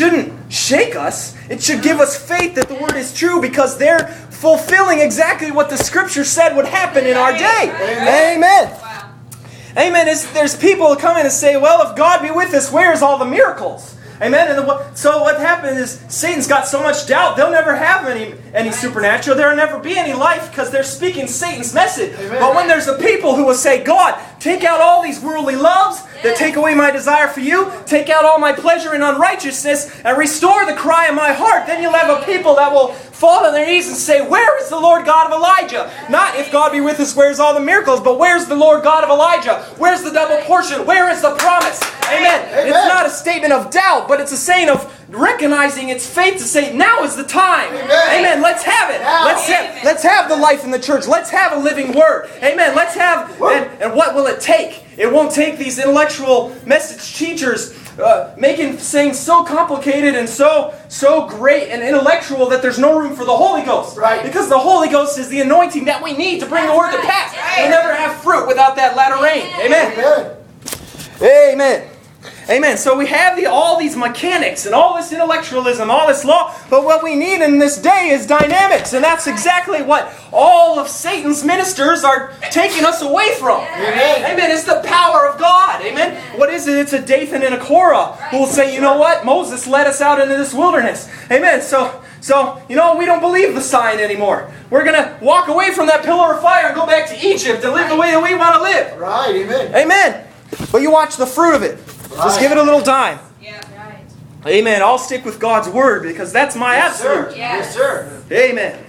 shake us. It should give us faith that the Word is true because they're fulfilling exactly what the Scripture said would happen in our day. Amen. Amen. Wow. Amen. It's, there's people who come in and say, well, if God be with us, where's all the miracles? Amen. And the, so what happens is Satan's got so much doubt, they'll never have any, any supernatural. There'll never be any life because they're speaking Satan's message. Amen. But when there's a people who will say, God, take out all these worldly loves that take away my desire for you, take out all my pleasure in unrighteousness, and restore the cry of my heart, then you'll have a people that will fall on their knees and say, where is the Lord God of Elijah? Not if God be with us, where's all the miracles, but where's the Lord God of Elijah? Where's the double portion? Where is the promise? Amen. Amen. It's not a statement of doubt, but it's a saying of recognizing its faith to say, now is the time. Amen. Amen. Let's have it. Now. Let's have, let's have the life in the church. Let's have a living word. Amen. Let's have, and, and what will it take? It won't take these intellectual message teachers uh, making things so complicated and so so great and intellectual that there's no room for the Holy Ghost. Right. Because the Holy Ghost is the anointing that we need to bring the word to pass. We'll never have fruit without that latter rain. Amen. Amen. Amen. Amen. So we have the, all these mechanics and all this intellectualism, all this law, but what we need in this day is dynamics, and that's exactly what all of Satan's ministers are taking us away from. Amen. Amen. It's the power of God. Amen. What is it? It's a Dathan and a Korah who will say, you know what? Moses led us out into this wilderness. Amen. So, so you know, we don't believe the sign anymore. We're going to walk away from that pillar of fire and go back to Egypt and live the way that we want to live. Right. Amen. Amen. But you watch the fruit of it. Just give it a little time. Yeah. Right. Amen. I'll stick with God's word because that's my Yes, sir. absolute. Yes, sir. Amen.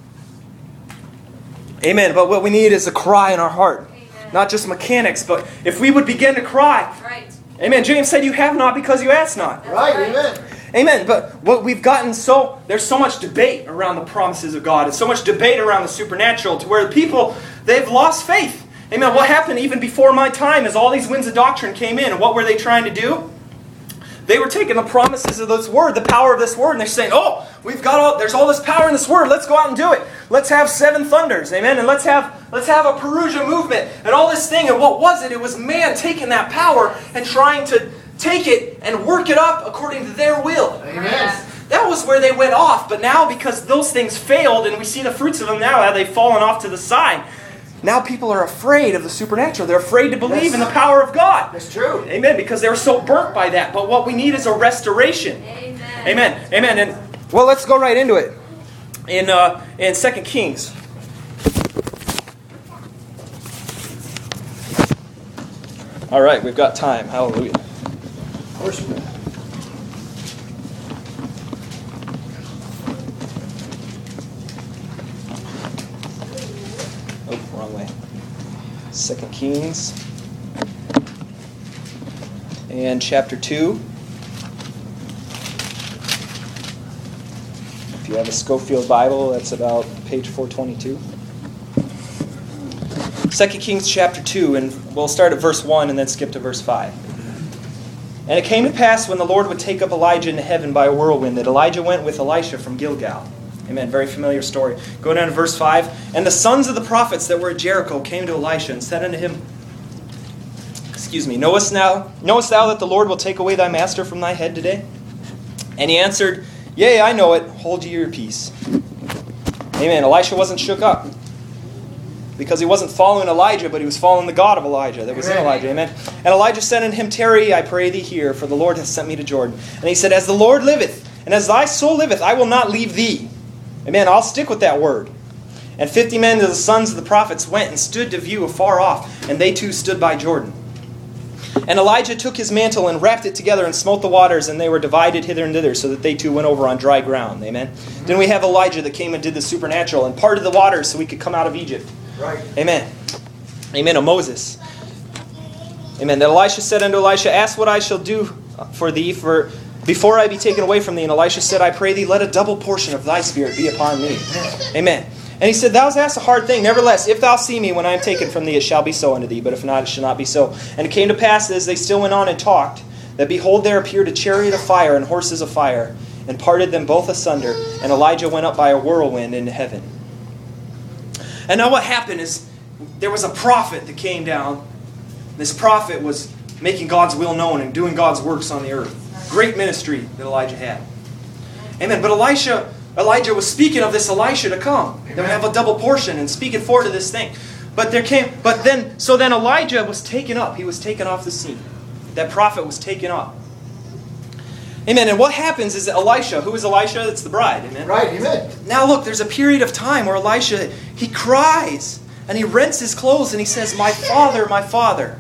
Amen. But what we need is a cry in our heart. Amen. Not just mechanics, but if we would begin to cry. Right. Amen. James said you have not because you ask not. Right. Amen. Amen. But what we've gotten so, there's so much debate around the promises of God and so much debate around the supernatural to where the people, they've lost faith. Amen. What happened even before my time is all these winds of doctrine came in. And what were they trying to do? They were taking the promises of this word, the power of this word, and they're saying, oh, we've got all, there's all this power in this word. Let's go out and do it. Let's have seven thunders. Amen. And let's have, let's have a Perusia movement and all this thing. And what was it? It was man taking that power and trying to take it and work it up according to their will. Amen. That was where they went off. But now because those things failed and we see the fruits of them now, how they've fallen off to the side. Now people are afraid of the supernatural. They're afraid to believe Yes. in the power of God. That's true. Amen. Because they were so burnt by that. But what we need is a restoration. Amen. Amen. Amen. And well, let's go right into it. In uh, in Second Kings. All right, we've got time. Hallelujah. Of course we do. Oh, wrong way. Second Kings. And chapter two. If you have a Schofield Bible, that's about page four twenty-two. Second Kings chapter two, and we'll start at verse one and then skip to verse five. And it came to pass when the Lord would take up Elijah into heaven by a whirlwind, that Elijah went with Elisha from Gilgal. Amen. Very familiar story. Go down to verse five. And the sons of the prophets that were at Jericho came to Elisha and said unto him, Excuse me, knowest now, knowest thou that the Lord will take away thy master from thy head today? And he answered, Yea, I know it. Hold ye your peace. Amen. Elisha wasn't shook up. Because he wasn't following Elijah, but he was following the God of Elijah that was in Elijah. Amen. And Elijah said unto him, Tarry, I pray thee here, for the Lord hath sent me to Jordan. And he said, As the Lord liveth, and as thy soul liveth, I will not leave thee. Amen. I'll stick with that word. And fifty men of the sons of the prophets went and stood to view afar off, and they too stood by Jordan. And Elijah took his mantle and wrapped it together and smote the waters, and they were divided hither and thither, so that they too went over on dry ground. Amen. Then we have Elijah that came and did the supernatural and parted the waters so we could come out of Egypt. Right. Amen. Amen. Of Moses. Amen. Then Elisha said unto Elisha, Ask what I shall do for thee for before I be taken away from thee. And Elisha said, I pray thee, let a double portion of thy spirit be upon me. Amen. And he said, Thou hast asked a hard thing. Nevertheless, if thou see me when I am taken from thee, it shall be so unto thee. But if not, it shall not be so. And it came to pass, as they still went on and talked, that behold, there appeared a chariot of fire and horses of fire, and parted them both asunder. And Elijah went up by a whirlwind into heaven. And now what happened is, there was a prophet that came down. This prophet was making God's will known and doing God's works on the earth. Great ministry that Elijah had. Amen. But Elisha, Elijah was speaking of this Elisha to come. They would have a double portion and speaking forward to this thing. But there came, but then, so then Elijah was taken up. He was taken off the scene. That prophet was taken up. Amen. And what happens is that Elisha, who is Elisha? It's the bride. Amen. Right, amen. Now look, there's a period of time where Elisha, he cries and he rents his clothes and he says, "My father, my father."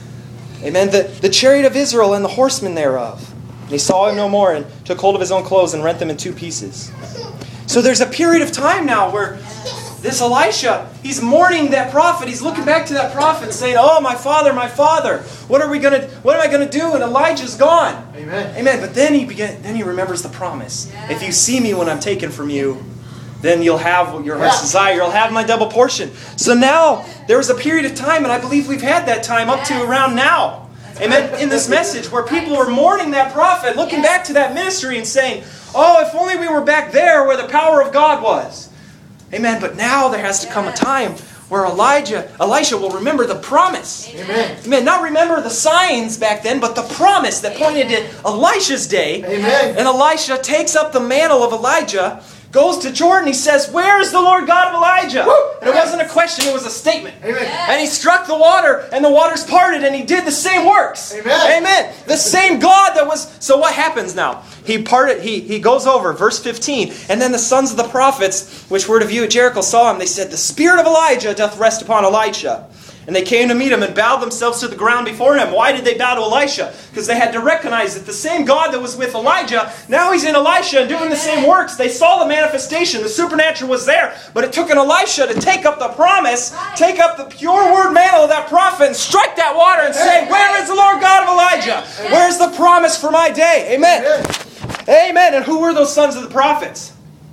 Amen. The, the chariot of Israel and the horsemen thereof. And he saw him no more and took hold of his own clothes and rent them in two pieces. So there's a period of time now where this Elisha, he's mourning that prophet. He's looking back to that prophet saying, "Oh, my father, my father, what are we gonna? What am I gonna do?" And Elijah's gone. Amen. Amen. But then he began. Then he remembers the promise. If you see me when I'm taken from you, then you'll have what your heart's Yeah. desire. You'll have my double portion. So now there was a period of time, and I believe we've had that time up to around now. Amen. In this message, where people were mourning that prophet, looking back to that ministry and saying, "Oh, if only we were back there where the power of God was." Amen. But now there has to come a time where Elijah, Elisha will remember the promise. Amen. Amen. Not remember the signs back then, but the promise that pointed to Elisha's day. Amen. And Elisha takes up the mantle of Elijah, goes to Jordan. He says, "Where is the Lord God of Elijah?" Woo! And it wasn't a question, it was a statement. Amen. And he struck the water, and the waters parted, and he did the same works. Amen. Amen. The same God that was... So what happens now? He parted. He, he goes over, verse fifteen. "And then the sons of the prophets, which were to view at Jericho, saw him. They said, 'The spirit of Elijah doth rest upon Elisha.' And they came to meet him and bowed themselves to the ground before him." Why did they bow to Elisha? Because they had to recognize that the same God that was with Elijah, now he's in Elisha and doing the same works. They saw the manifestation. The supernatural was there. But it took an Elisha to take up the promise, take up the pure word mantle of that prophet and strike that water and say, "Where is the Lord God of Elijah? Where's the promise for my day?" Amen. Amen. Amen. And who were those sons of the prophets?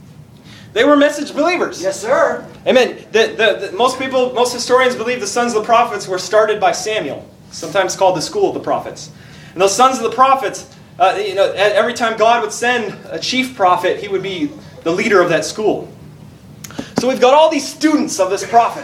They were message believers. Yes, sir. Amen. The, the, the, most people, most historians believe the sons of the prophets were started by Samuel, sometimes called the school of the prophets. And those sons of the prophets, uh, you know, every time God would send a chief prophet, he would be the leader of that school. So we've got all these students of this prophet.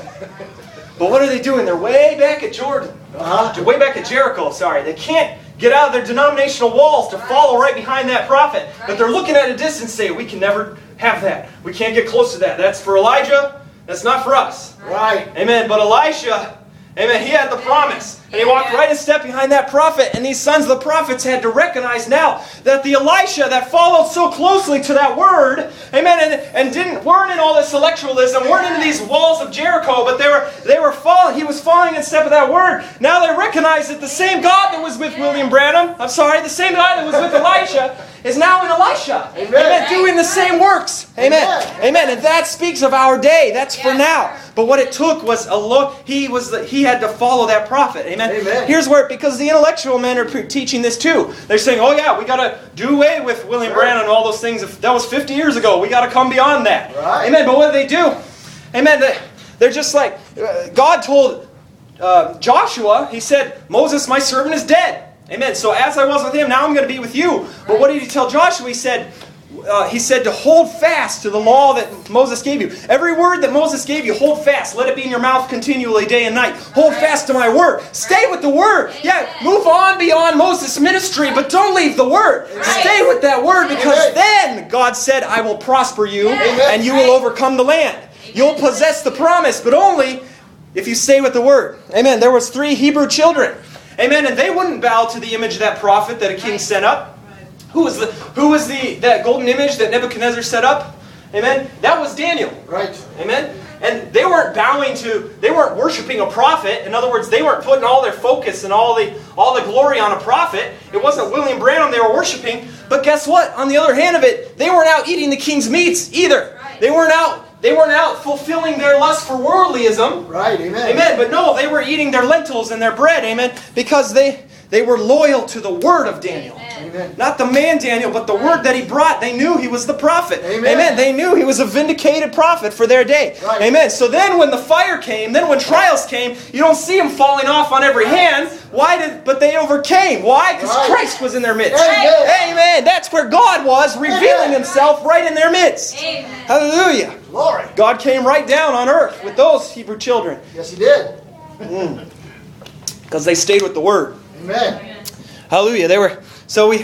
But what are they doing? They're way back at Jordan. Uh-huh. They're way back at Jericho, sorry. They can't get out of their denominational walls to follow right behind that prophet. But they're looking at a distance saying, "We can never have that. We can't get close to that. That's for Elijah. That's not for us." Right. Amen. But Elisha, amen, he had the promise. And he walked right a step behind that prophet. And these sons of the prophets had to recognize now that the Elisha that followed so closely to that word, amen, and, and didn't weren't in all this intellectualism, weren't into these walls of Jericho, but they were they were following, he was following in step with that word. Now they recognize that the same God that was with William Branham, I'm sorry, the same God that was with Elisha, is now in Elisha. Amen. Amen. Doing the same works. Amen. Amen. Amen. And that speaks of our day. That's for now. But what it took was a look. He was the, he had to follow that prophet. Amen. Amen. Here's where, because the intellectual men are pre- teaching this too. They're saying, "Oh yeah, we got to do away with William Sure. Branham and all those things. That was fifty years ago. We got to come beyond that." Right. Amen. But what do they do? Amen. They, they're just like uh, God told uh, Joshua. He said, "Moses, my servant, is dead." Amen. So as I was with him, now I'm going to be with you. But what did he tell Joshua? He said, uh, he said to hold fast to the law that Moses gave you. Every word that Moses gave you, hold fast. Let it be in your mouth continually, day and night. Hold fast to my word. Stay with the word. Yeah, move on beyond Moses' ministry, but don't leave the word. Stay with that word, because then God said, "I will prosper you and you will overcome the land." You'll possess the promise, but only if you stay with the word. Amen. There was three Hebrew children. Amen. And they wouldn't bow to the image of that prophet that a king set up. Who was the who was the that golden image that Nebuchadnezzar set up? Amen. That was Daniel. Right. Amen. And they weren't bowing to, they weren't worshiping a prophet. In other words, they weren't putting all their focus and all the all the glory on a prophet. It wasn't William Branham they were worshiping. But guess what? On the other hand of it, they weren't out eating the king's meats either. They weren't out They weren't out fulfilling their lust for worldlyism. Right, amen. Amen. But no, they were eating their lentils and their bread. Amen. Because they, they were loyal to the word of Daniel. Amen. Not the man Daniel, but the word that he brought. They knew he was the prophet. Amen. Amen. They knew he was a vindicated prophet for their day. Right. Amen. So then when the fire came, then when trials came, you don't see them falling off on every hand. Why did? But they overcame. Why? Because Right. Christ was in their midst. Amen. Amen. That's where God was, revealing Amen. himself right in their midst. Amen. Hallelujah. Glory. God came right down on earth with those Hebrew children. Yes, He did. Because they stayed with the word. Amen. Hallelujah. They were so we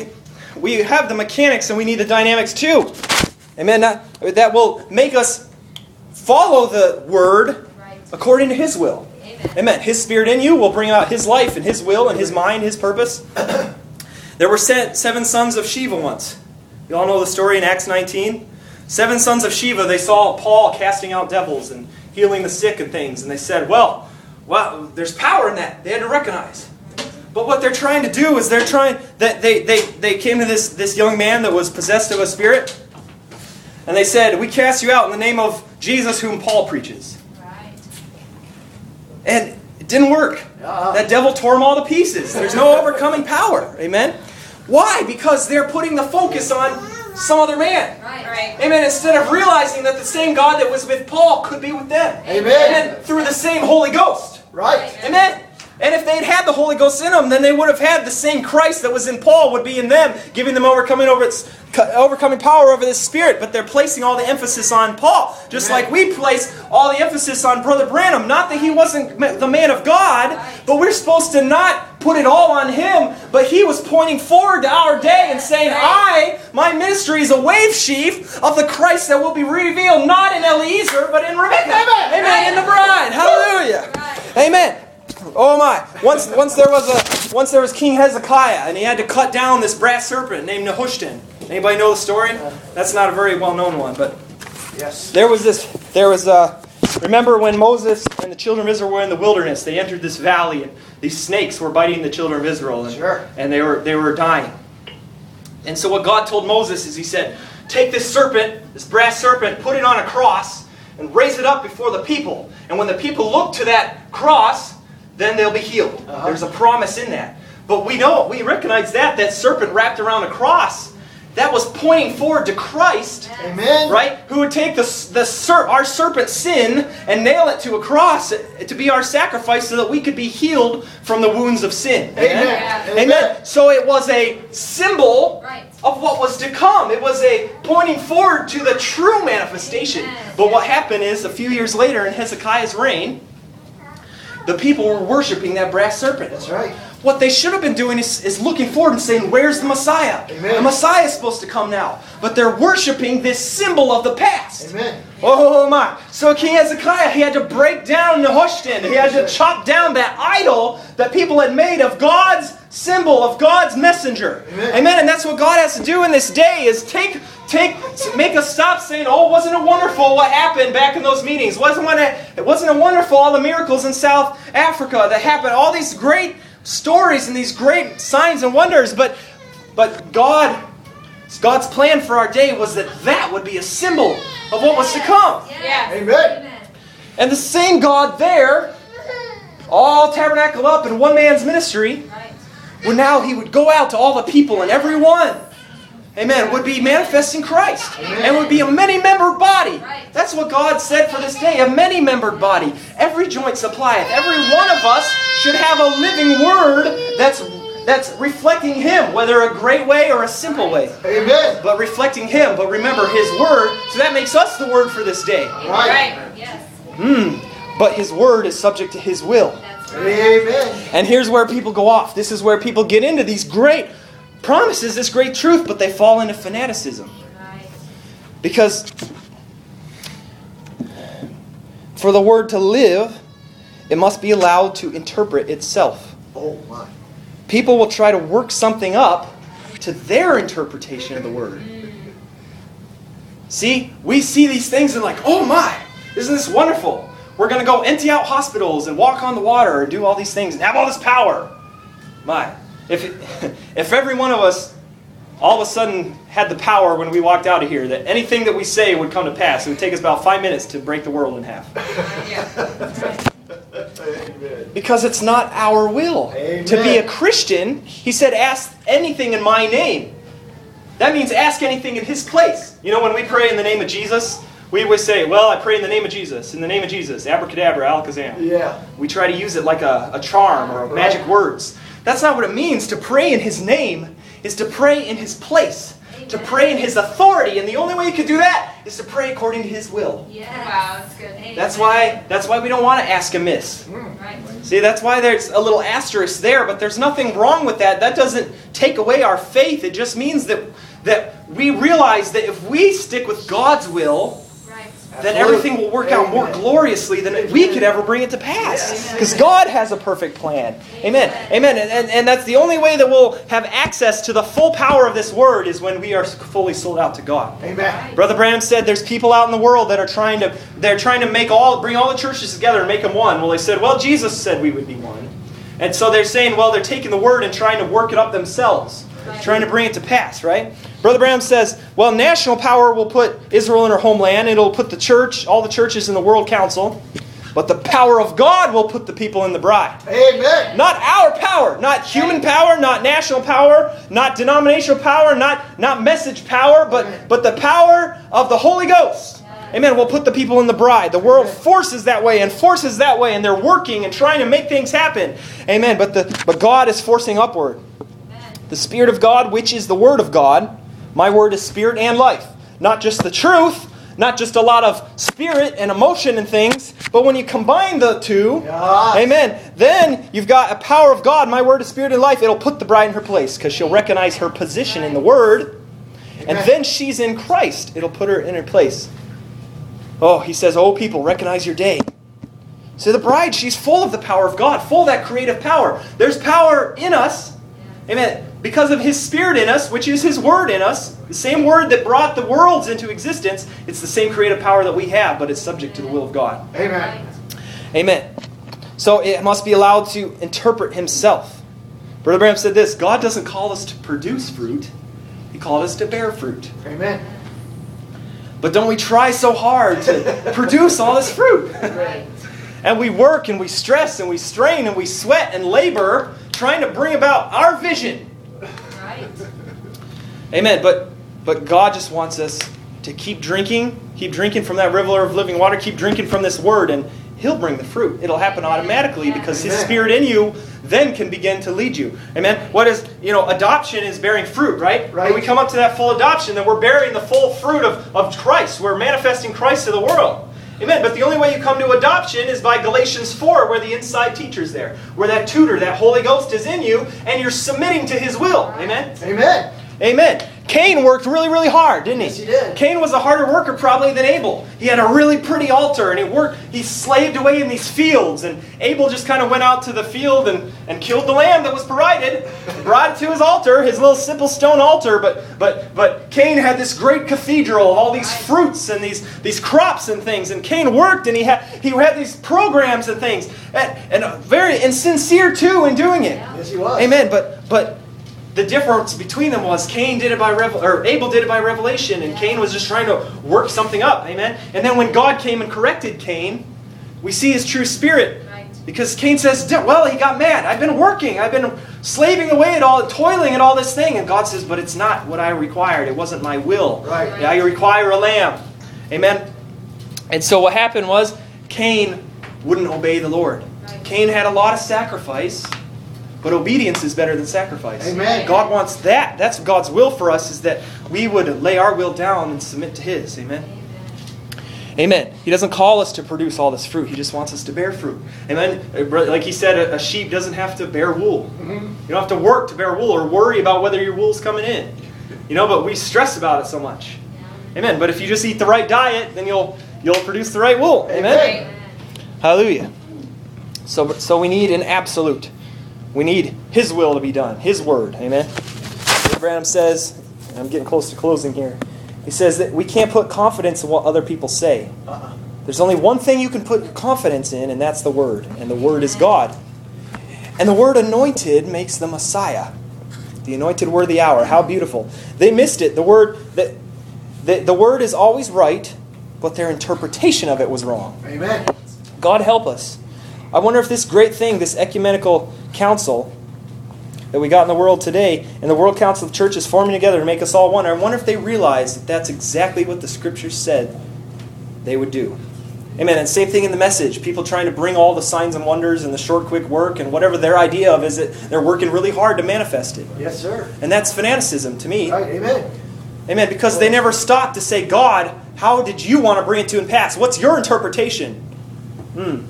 we have the mechanics and we need the dynamics too. Amen. That, that will make us follow the Word according to His will. Amen. Amen. His Spirit in you will bring out His life and His will and His mind, His purpose. There were seven sons of Sceva once. You all know the story in Acts nineteen? Seven sons of Sceva, they saw Paul casting out devils and healing the sick and things. And they said, well, wow, there's power in that. They had to recognize. But what they're trying to do is they're trying, that they, they, they came to this, this young man that was possessed of a spirit. And they said, we cast you out in the name of Jesus whom Paul preaches. Right. And it didn't work. Uh-huh. That devil tore them all to pieces. There's no overcoming power. Amen? Why? Because they're putting the focus on some other man. Right. Right. Amen. Instead of realizing that the same God that was with Paul could be with them. Amen. Amen. Through the same Holy Ghost. Right. Amen. And if they'd had the Holy Ghost in them, then they would have had the same Christ that was in Paul would be in them, giving them overcoming over its overcoming power over this spirit. But they're placing all the emphasis on Paul, just Amen. Like we place all the emphasis on Brother Branham. Not that he wasn't the man of God, but we're supposed to not put it all on him. But he was pointing forward to our day and saying, "I, my ministry is a wave sheaf of the Christ that will be revealed, not in Eliezer, but in Rebecca." Amen. Amen. In the bride. Hallelujah. Amen. Oh my! Once, once there was a, once there was King Hezekiah, and he had to cut down this brass serpent named Nehushtan. Anybody know the story? That's not a very well-known one, but yes, there was this. There was a. Remember when Moses and the children of Israel were in the wilderness? They entered this valley, and these snakes were biting the children of Israel, and, sure. and they were they were dying. And so what God told Moses is, He said, "Take this serpent, this brass serpent, put it on a cross, and raise it up before the people. And when the people look to that cross, then they'll be healed." Uh-huh. There's a promise in that. But we know, we recognize that, that serpent wrapped around a cross, that was pointing forward to Christ. Amen. Right? Who would take the, the ser- our serpent sin and nail it to a cross to be our sacrifice so that we could be healed from the wounds of sin. Amen. Amen. Amen. Amen. So it was a symbol right. of what was to come. It was a pointing forward to the true manifestation. Amen. But what happened is, a few years later in Hezekiah's reign, the people were worshiping that brass serpent. That's right. What they should have been doing is, is looking forward and saying, "Where's the Messiah?" Amen. The Messiah is supposed to come now. But they're worshiping this symbol of the past. Amen. Oh my. So King Hezekiah, he had to break down Nehushtan. He had to chop down that idol that people had made of God's symbol, of God's messenger. Amen. Amen. And that's what God has to do in this day, is take... Take, make us stop saying, "Oh, wasn't it wonderful what happened back in those meetings? Wasn't it, it wasn't it wonderful all the miracles in South Africa that happened? All these great stories and these great signs and wonders." But, but God, God's plan for our day was that that would be a symbol of what was to come. Yeah. Amen. And the same God there, all tabernacled up in one man's ministry, well, now He would go out to all the people, and everyone, amen, would be manifesting Christ. Amen. And would be a many-membered body. Right. That's what God said for this day, a many-membered body. Every joint supplieth. Every one of us should have a living word that's that's reflecting Him, whether a great way or a simple way. Amen. But reflecting Him. But remember His word, so that makes us the word for this day. Right. Right. Yes. Mm. But His word is subject to His will. That's right. Amen. And here's where people go off. This is where people get into these great promises, this great truth, but they fall into fanaticism. Right. Because for the word to live, it must be allowed to interpret itself. Oh my. People will try to work something up to their interpretation of the word. See, we see these things and like, "Oh my, isn't this wonderful? We're going to go empty out hospitals and walk on the water and do all these things and have all this power." My. If, if every one of us all of a sudden had the power when we walked out of here that anything that we say would come to pass, it would take us about five minutes to break the world in half. Because it's not our will. Amen. To be a Christian, He said, "Ask anything in my name." That means ask anything in His place. You know, when we pray in the name of Jesus, we always say, "Well, I pray in the name of Jesus, in the name of Jesus, abracadabra, alakazam." Yeah. We try to use it like a, a charm or magic words. That's not what it means. To pray in His name is to pray in His place. to pray in His authority. And the only way you can do that is to pray according to His will. Yeah. Wow, that's good. Amen. That's why, that's why we don't want to ask amiss. Right. See, that's why there's a little asterisk there, but there's nothing wrong with that. That doesn't take away our faith. It just means that, that we realize that if we stick with God's will, then everything will work out more gloriously than we could ever bring it to pass. Because God has a perfect plan. Amen. Amen. And, and, and that's the only way that we'll have access to the full power of this Word is when we are fully sold out to God. Amen. Brother Branham said there's people out in the world that are trying to they're trying to make all bring all the churches together and make them one. Well, they said, well, Jesus said we would be one. And so they're saying, well, they're taking the Word and trying to work it up themselves. Trying to bring it to pass, right? Brother Branham says, well, national power will put Israel in her homeland. It'll put the church, all the churches in the world council. But the power of God will put the people in the bride. Amen. Not our power. Not human power. Not national power. Not denominational power. Not, not message power. But, but the power of the Holy Ghost. Amen. We'll put the people in the bride. The world forces that way and forces that way. And they're working and trying to make things happen. Amen. But, the, but God is forcing upward. The Spirit of God, which is the Word of God. My Word is spirit and life. Not just the truth, not just a lot of spirit and emotion and things, but when you combine the two, yes. Amen, then you've got a power of God. My Word is spirit and life. It'll put the bride in her place because she'll recognize her position in the Word. And Amen. then she's in Christ. It'll put her in her place. Oh, he says, oh people, recognize your day. So the bride, she's full of the power of God, full of that creative power. There's power in us. Amen. Because of His Spirit in us, which is His Word in us, the same Word that brought the worlds into existence, it's the same creative power that we have, but it's subject to the will of God. Amen. Amen. So it must be allowed to interpret Himself. Brother Branham said this, God doesn't call us to produce fruit, He called us to bear fruit. Amen. But don't we try so hard to produce all this fruit? Right. And we work and we stress and we strain and we sweat and labor trying to bring about our vision. Right. Amen. But but God just wants us to keep drinking, keep drinking from that river of living water, keep drinking from this Word, and He'll bring the fruit. It'll happen automatically because His Amen. Spirit Spirit in you then can begin to lead you. Amen. What is, you know, adoption is bearing fruit, right? Right. When we come up to that full adoption, then we're bearing the full fruit of, of Christ. We're manifesting Christ to the world. Amen. But the only way you come to adoption is by Galatians four, where the inside teacher's there. Where that tutor, that Holy Ghost is in you, and you're submitting to His will. Amen. Amen. Amen. Cain worked really, really hard, didn't he? Yes, he did. Cain was a harder worker probably than Abel. He had a really pretty altar, and he worked. He slaved away in these fields, and Abel just kind of went out to the field and, and killed the lamb that was provided, brought it to his altar, his little simple stone altar. But but but Cain had this great cathedral of all these fruits and these these crops and things. And Cain worked, and he had he had these programs and things, and, and very and sincere too in doing it. Yes, he was. Amen. But but. The difference between them was Cain did it by revel- or Abel did it by revelation, and Cain was just trying to work something up. Amen. And then when God came and corrected Cain, we see his true spirit. Right. Because Cain says, well, he got mad. I've been working. I've been slaving away at all, toiling at all this thing. And God says, but it's not what I required. It wasn't my will. Right. Yeah, you require a lamb. Amen. And so what happened was Cain wouldn't obey the Lord. Right. Cain had a lot of sacrifice. But obedience is better than sacrifice. Amen. God wants that. That's God's will for us, is that we would lay our will down and submit to His. Amen. Amen. He doesn't call us to produce all this fruit. He just wants us to bear fruit. Amen. Like he said, a sheep doesn't have to bear wool. Mm-hmm. You don't have to work to bear wool or worry about whether your wool's coming in. You know, but we stress about it so much. Amen. But if you just eat the right diet, then you'll you'll produce the right wool. Amen. Amen. Hallelujah. So so we need an absolute. We need His will to be done. His Word. Amen. Brother Branham says, I'm getting close to closing here. He says that we can't put confidence in what other people say. Uh-uh. There's only one thing you can put your confidence in, and that's the Word. And the Word is God. And the word anointed makes the Messiah. The anointed word of the hour. How beautiful. They missed it. The word, the, the, the word is always right, but their interpretation of it was wrong. Amen. God help us. I wonder if this great thing, this ecumenical council that we got in the world today, and the World Council of Churches forming together to make us all one, I wonder if they realize that that's exactly what the Scriptures said they would do. Amen. And same thing in the message. People trying to bring all the signs and wonders and the short, quick work, and whatever their idea of is that they're working really hard to manifest it. Yes, sir. And that's fanaticism to me. Right. Amen. Amen. Because they never stopped to say, God, how did you want to bring it to pass? What's your interpretation? Hmm.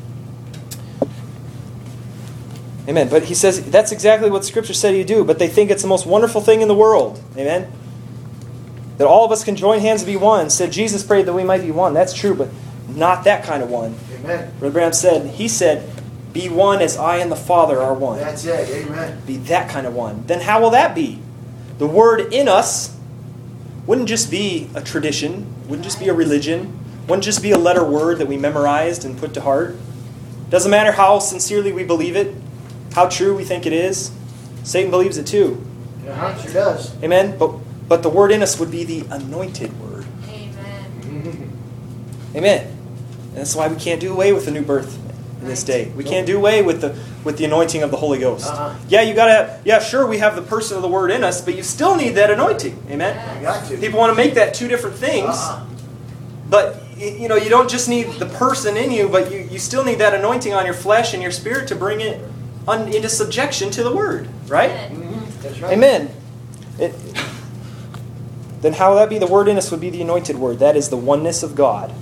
Amen. But he says that's exactly what Scripture said he'd do. But they think it's the most wonderful thing in the world. Amen. That all of us can join hands and be one. Said Jesus prayed that we might be one. That's true, but not that kind of one. Amen. Brother Branham said, he said, be one as I and the Father are one. That's it. Amen. Be that kind of one. Then how will that be? The word in us wouldn't just be a tradition, wouldn't just be a religion, wouldn't just be a letter word that we memorized and put to heart. Doesn't matter how sincerely we believe it, how true we think it is. Satan believes it too. Yeah, sure does. Amen? But, but the word in us would be the anointed word. Amen. Amen. And that's why we can't do away with the new birth in this day. We can't do away with the with the anointing of the Holy Ghost. Uh-huh. Yeah, you gotta. Yeah, sure, we have the person of the Word in us, but you still need that anointing. Amen. You got to. People want to make that two different things, Uh-huh. but y- you know, you don't just need the person in you, but you, you still need that anointing on your flesh and your spirit to bring it un, into subjection to the Word, right? Mhm. That's right. Amen. It, then how will that be? The word in us would be the anointed word. That is the oneness of God.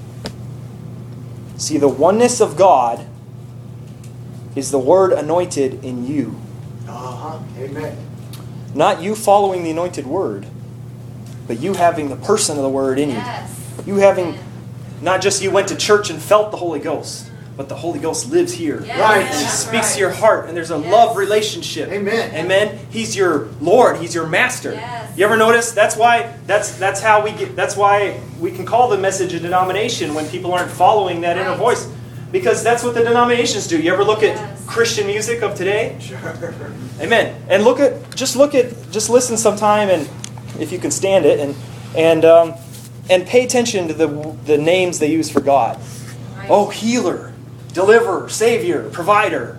See, the oneness of God is the word anointed in you. Uh-huh. Amen. Not you following the anointed word, but you having the person of the word in you. Yes. You having, not just you went to church and felt the Holy Ghost, but the Holy Ghost lives here. Yes. Right. And He That's speaks right. to your heart, and there's a Yes. love relationship. Amen. Amen. He's your Lord. He's your master. Yes. You ever notice? That's why. That's that's how we get. That's why we can call the message a denomination when people aren't following that inner Right. voice, because that's what the denominations do. You ever look at Yes. Christian music of today? Sure. Amen. And look at just look at just listen sometime, and if you can stand it, and and um, and pay attention to the the names they use for God. Right. Oh, healer, deliverer, savior, provider.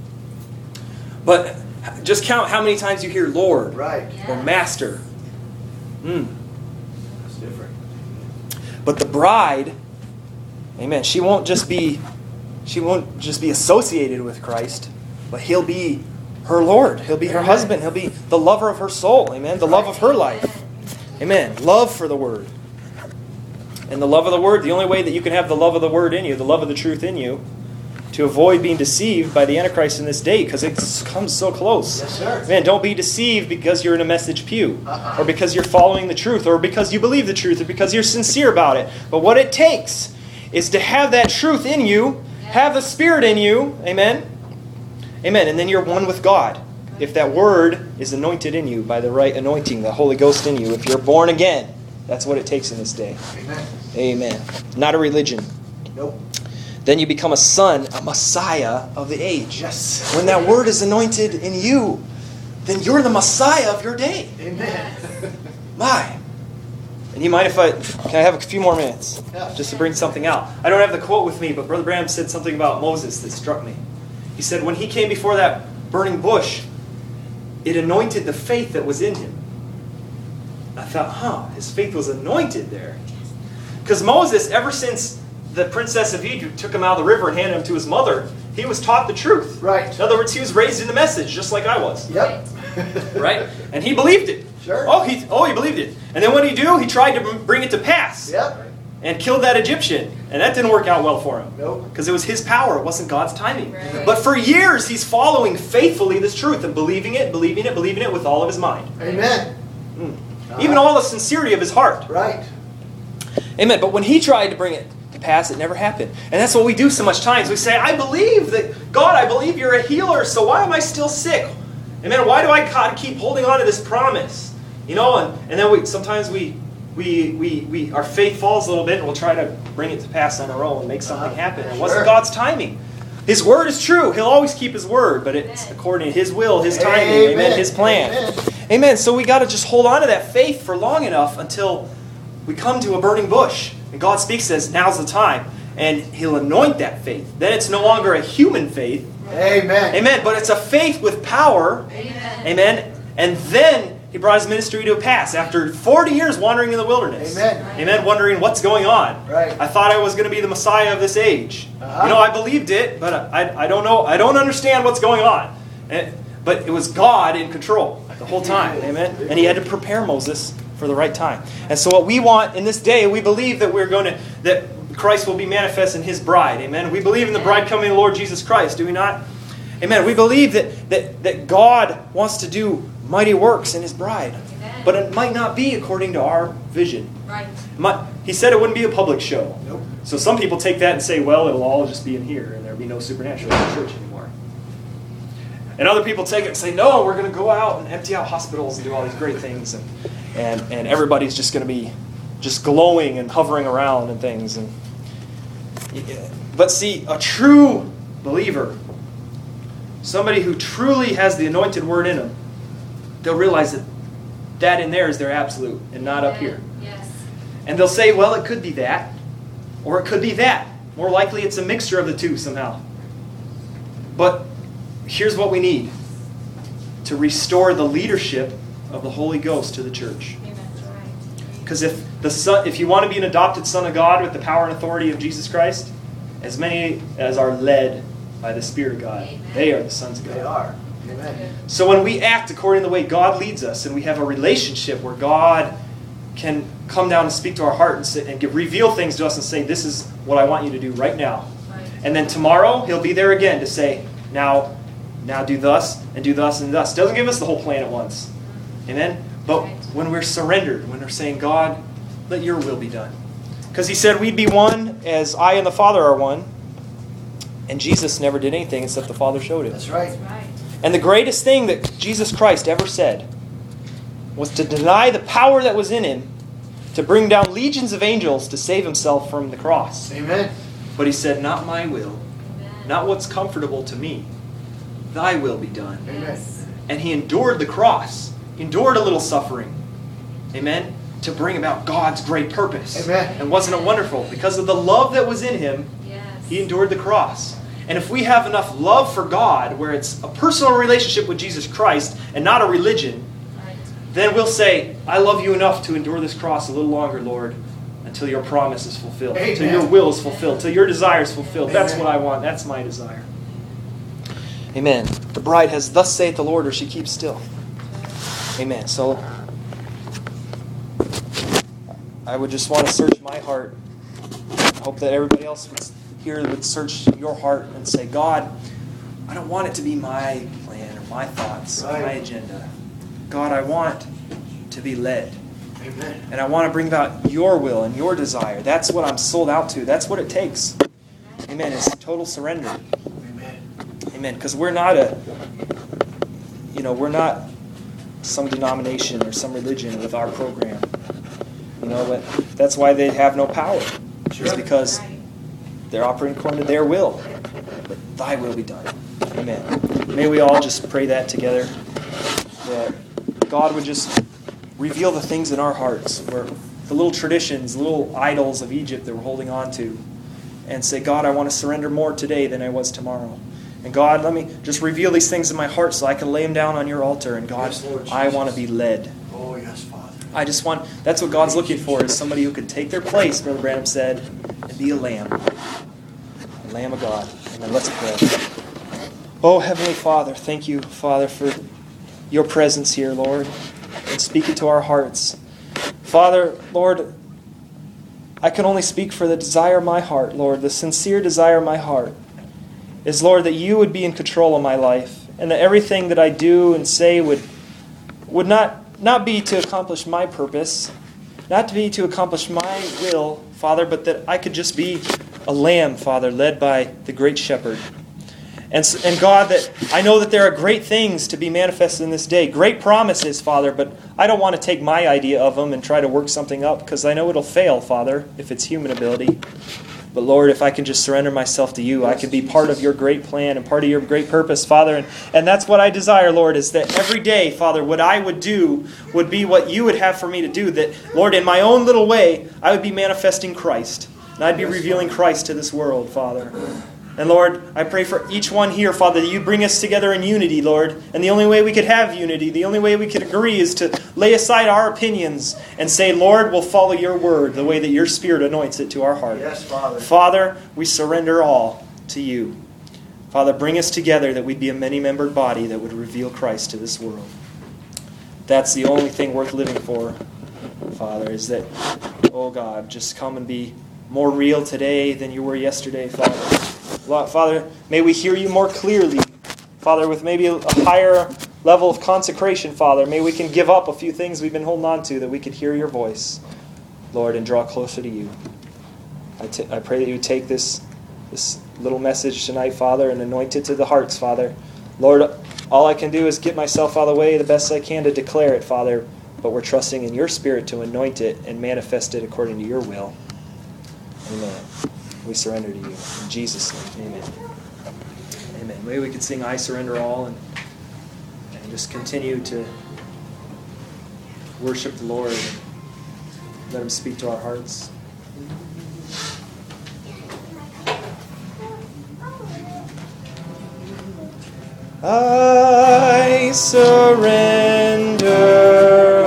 But just count how many times you hear Lord Right. or Yes. Master. Mm. That's different. But the bride, amen, she won't just be she won't just be associated with Christ, but he'll be her Lord. He'll be her Amen. husband. He'll be the lover of her soul. Amen. The love of her life. Amen. Love for the Word. And the love of the Word, the only way that you can have the love of the Word in you, the love of the truth in you, to avoid being deceived by the Antichrist in this day, because it comes so close. Yes, sir. Man, don't be deceived because you're in a message pew, Uh-uh. or because you're following the truth, or because you believe the truth, or because you're sincere about it. But what it takes is to have that truth in you, have the Spirit in you, amen? Amen, and then you're one with God. If that Word is anointed in you by the right anointing, the Holy Ghost in you, if you're born again, that's what it takes in this day. Amen. Amen. Not a religion. Nope. Then you become a son, a Messiah of the age. Yes. When that Word is anointed in you, then you're the Messiah of your day. Amen. My. And you mind if I, can I have a few more minutes? Yeah. Just to bring something out. I don't have the quote with me, but Brother Branham said something about Moses that struck me. He said when he came before that burning bush, it anointed the faith that was in him. I thought, huh, his faith was anointed there. Because Moses, ever since the princess of Egypt took him out of the river and handed him to his mother, he was taught the truth. Right. In other words, he was raised in the message, just like I was. Yep. Right? And he believed it. Sure. Oh, he oh he believed it. And then what did he do? He tried to bring it to pass. Yep. And killed that Egyptian. And that didn't work out well for him. Nope. Because it was his power. It wasn't God's timing. Right. But for years, he's following faithfully this truth and believing it, believing it, believing it with all of his mind. Amen. Mm. Even all the sincerity of his heart. Right. Amen. But when he tried to bring it to pass, it never happened. And that's what we do so much times. We say, I believe that, God, I believe you're a healer, so why am I still sick? Amen. Why do I, God, keep holding on to this promise? You know, and, and then we sometimes we, we, we, we, our faith falls a little bit and we'll try to bring it to pass on our own and make something happen. It wasn't Sure. God's timing. His word is true. He'll always keep his word, but it's according to his will, his timing, amen, Amen. his plan. Amen. Amen. So we got to just hold on to that faith for long enough until we come to a burning bush. And God speaks, says, now's the time. And he'll anoint that faith. Then it's no longer a human faith. Amen. Amen. But it's a faith with power. Amen. Amen. And then he brought his ministry to a pass after forty years wandering in the wilderness. Amen. Amen. Wondering what's going on. Right. I thought I was going to be the Messiah of this age. Uh-huh. You know, I believed it, but I, I don't know. I don't understand what's going on. And, but it was God in control the whole time. Amen. And he had to prepare Moses for the right time. And so what we want in this day, we believe that we're going to, that Christ will be manifest in His bride. Amen. We believe in the bride coming of the Lord Jesus Christ, do we not? Amen. We believe that, that, that God wants to do mighty works in His bride. Amen. But it might not be according to our vision. Right. My, he said it wouldn't be a public show. Nope. So some people take that and say, well, it'll all just be in here and there'll be no supernatural in the church anymore. And other people take it and say, no, we're going to go out and empty out hospitals and do all these great things. And, and, and everybody's just going to be just glowing and hovering around and things. And But see, a true believer, somebody who truly has the anointed word in them, they'll realize that that in there is their absolute and not up here. Yes. And they'll say, well, it could be that, or it could be that. More likely it's a mixture of the two somehow. But here's what we need to restore the leadership of the Holy Ghost to the church. Amen. Right. Because if the son, if you want to be an adopted son of God with the power and authority of Jesus Christ, as many as are led by the Spirit of God, Amen. they are the sons of God. They are. Amen. So when we act according to the way God leads us, and we have a relationship where God can come down and speak to our heart and, say, and give, reveal things to us and say, this is what I want you to do right now. Right. And then tomorrow, He'll be there again to say, now, now do thus, and do thus, and thus. Doesn't give us the whole plan at once. Amen? But Right. when we're surrendered, when we're saying, God, let your will be done. Because He said we'd be one as I and the Father are one. And Jesus never did anything except the Father showed it. That's right. That's right. And the greatest thing that Jesus Christ ever said was to deny the power that was in Him to bring down legions of angels to save Himself from the cross. Amen. But He said, not my will, Amen. not what's comfortable to me. Thy will be done. Yes. And He endured the cross, endured a little suffering. Amen? To bring about God's great purpose. Amen. And wasn't it wonderful? Because of the love that was in Him, Yes. He endured the cross. And if we have enough love for God, where it's a personal relationship with Jesus Christ and not a religion, Right. then we'll say, I love you enough to endure this cross a little longer, Lord, until your promise is fulfilled, Amen. until your will is fulfilled, until your desire is fulfilled. That's Amen. what I want. That's my desire. Amen. The bride has, thus saith the Lord, or she keeps still. Amen. So I would just want to search my heart. I hope that everybody else would, here would search your heart and say, God, I don't want it to be my plan or my thoughts or my Right. agenda. God, I want to be led. Amen. And I want to bring about your will and your desire. That's what I'm sold out to. That's what it takes. Amen. It's total surrender. Amen. Amen. Because we're not a, you know, we're not some denomination or some religion with our program. You know, but that's why they have no power. Sure. It's because Right. they're operating according to their will. But thy will be done. Amen. May we all just pray that together. That God would just reveal the things in our hearts, where the little traditions, little idols of Egypt that we're holding on to, and say, God, I want to surrender more today than I was tomorrow. And God, let me just reveal these things in my heart so I can lay them down on your altar. And God, Yes, Lord I Jesus. want to be led. Oh, yes, Father. I just want, that's what God's looking for, is somebody who could take their place, Brother Branham said, and be a lamb. A lamb of God. Amen. Let's pray. Oh, Heavenly Father, thank you, Father, for your presence here, Lord, and speak it to our hearts. Father, Lord, I can only speak for the desire of my heart, Lord, the sincere desire of my heart is, Lord, that you would be in control of my life, and that everything that I do and say would would not, not be to accomplish my purpose, not to be to accomplish my will, Father, but that I could just be a lamb, Father, led by the great shepherd. And, and God, that I know that there are great things to be manifested in this day, great promises, Father, but I don't want to take my idea of them and try to work something up, because I know it'll fail, Father, if it's human ability. But Lord, if I can just surrender myself to you, I can be part of your great plan and part of your great purpose, Father. And, and that's what I desire, Lord, is that every day, Father, what I would do would be what you would have for me to do. That, Lord, in my own little way, I would be manifesting Christ. And I'd be revealing Christ to this world, Father. And Lord, I pray for each one here, Father, that you bring us together in unity, Lord. And the only way we could have unity, the only way we could agree is to lay aside our opinions and say, Lord, we'll follow your word the way that your Spirit anoints it to our heart. Yes, Father. Father, we surrender all to you. Father, bring us together that we'd be a many-membered body that would reveal Christ to this world. That's the only thing worth living for. Father, is that, oh God, just come and be more real today than you were yesterday, Father. Lord, Father, may we hear you more clearly, Father, with maybe a higher level of consecration, Father. May we can give up a few things we've been holding on to that we could hear your voice, Lord, and draw closer to you. I, t- I pray that you take this, this little message tonight, Father, and anoint it to the hearts, Father. Lord, all I can do is get myself out of the way the best I can to declare it, Father, but we're trusting in your Spirit to anoint it and manifest it according to your will. Amen. We surrender to you. In Jesus' name, amen. Amen. Maybe we could sing I Surrender All and, and just continue to worship the Lord and let him speak to our hearts. I surrender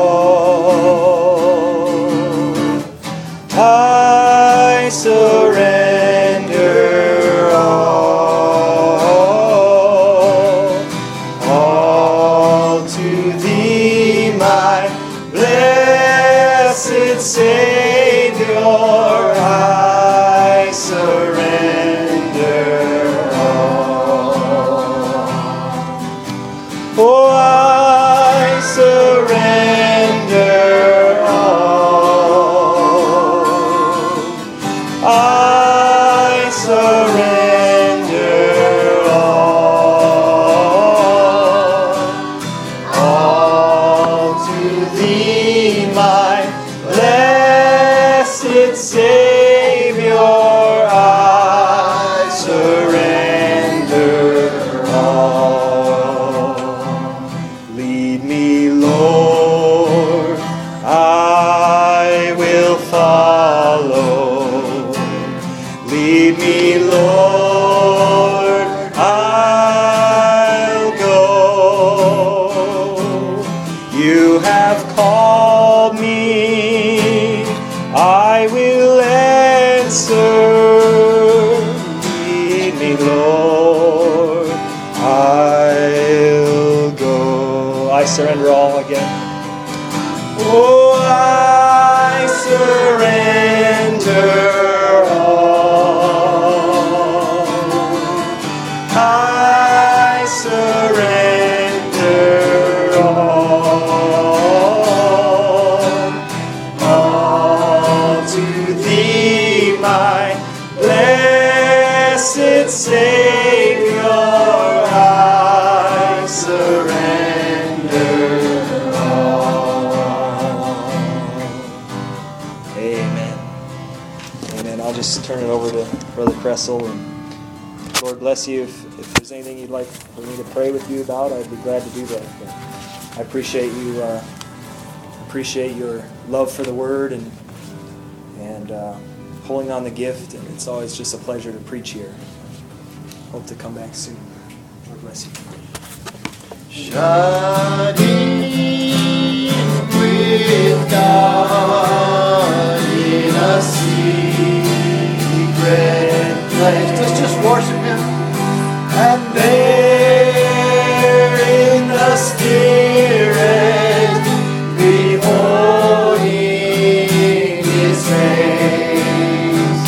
all. I surrender all. All to thee, my blessed Savior, I surrender. Oh, I surrender all. I surrender all. All to thee, my blessed Savior, I surrender all. Lead me, Lord, I will follow. Lead me, Lord, I'll go. You have called me, I will answer. Lead me, Lord, I'll go. I surrender all again. Oh, I surrender all. I surrender all. All to thee, my blessed Savior, I surrender all. Amen. Amen. I'll just turn it over to Brother Kressel, and Lord bless you. If, if there's anything you'd like for me to pray with you about, I'd be glad to do that. But I appreciate you. Uh, appreciate your love for the Word and and uh, pulling on the gift. And it's always just a pleasure to preach here. Hope to come back soon. Lord bless you. Shut in with God in a secret place. Let's just worship Him. And there in the Spirit, beholding His face,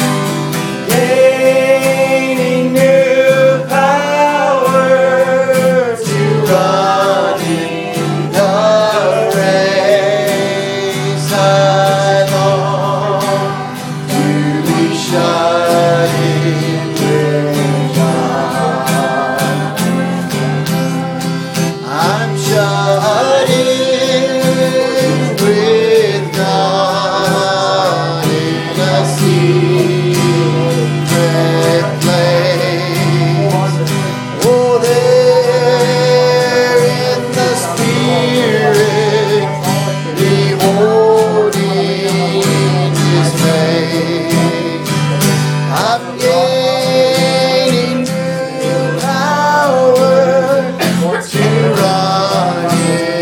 gaining new power to run in the race. I long to be shut in with God. I'm shut in with God in a secret place. Oh, there in the Spirit, beholding His face, I'm gaining new power to run in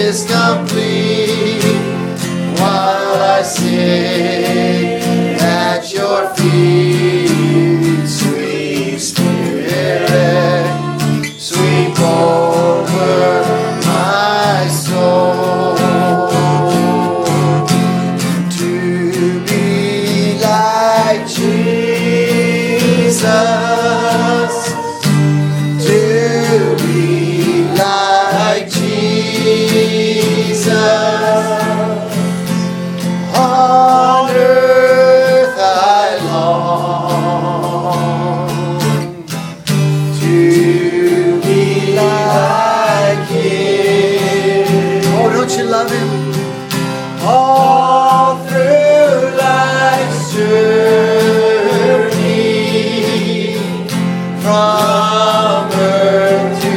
is complete while I sit at your feet. Sweet Spirit, sweep over my soul. To be like Jesus, to be like Jesus. On earth I long to be like Him. Oh, don't you love Him? All through life's journey, from earth to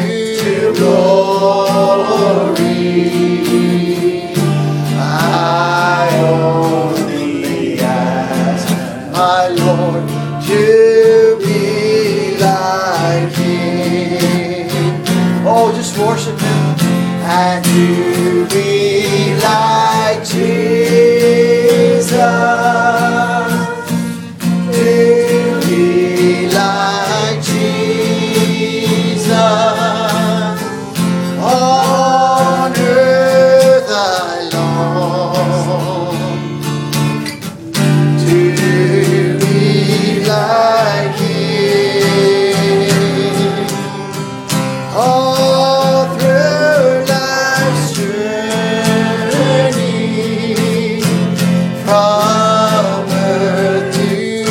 glory, I only ask, my Lord, to be like Him. Oh, just worship Him. And to be like Jesus, to be like Jesus. On earth I long to be like Him. All through life's journey, from earth to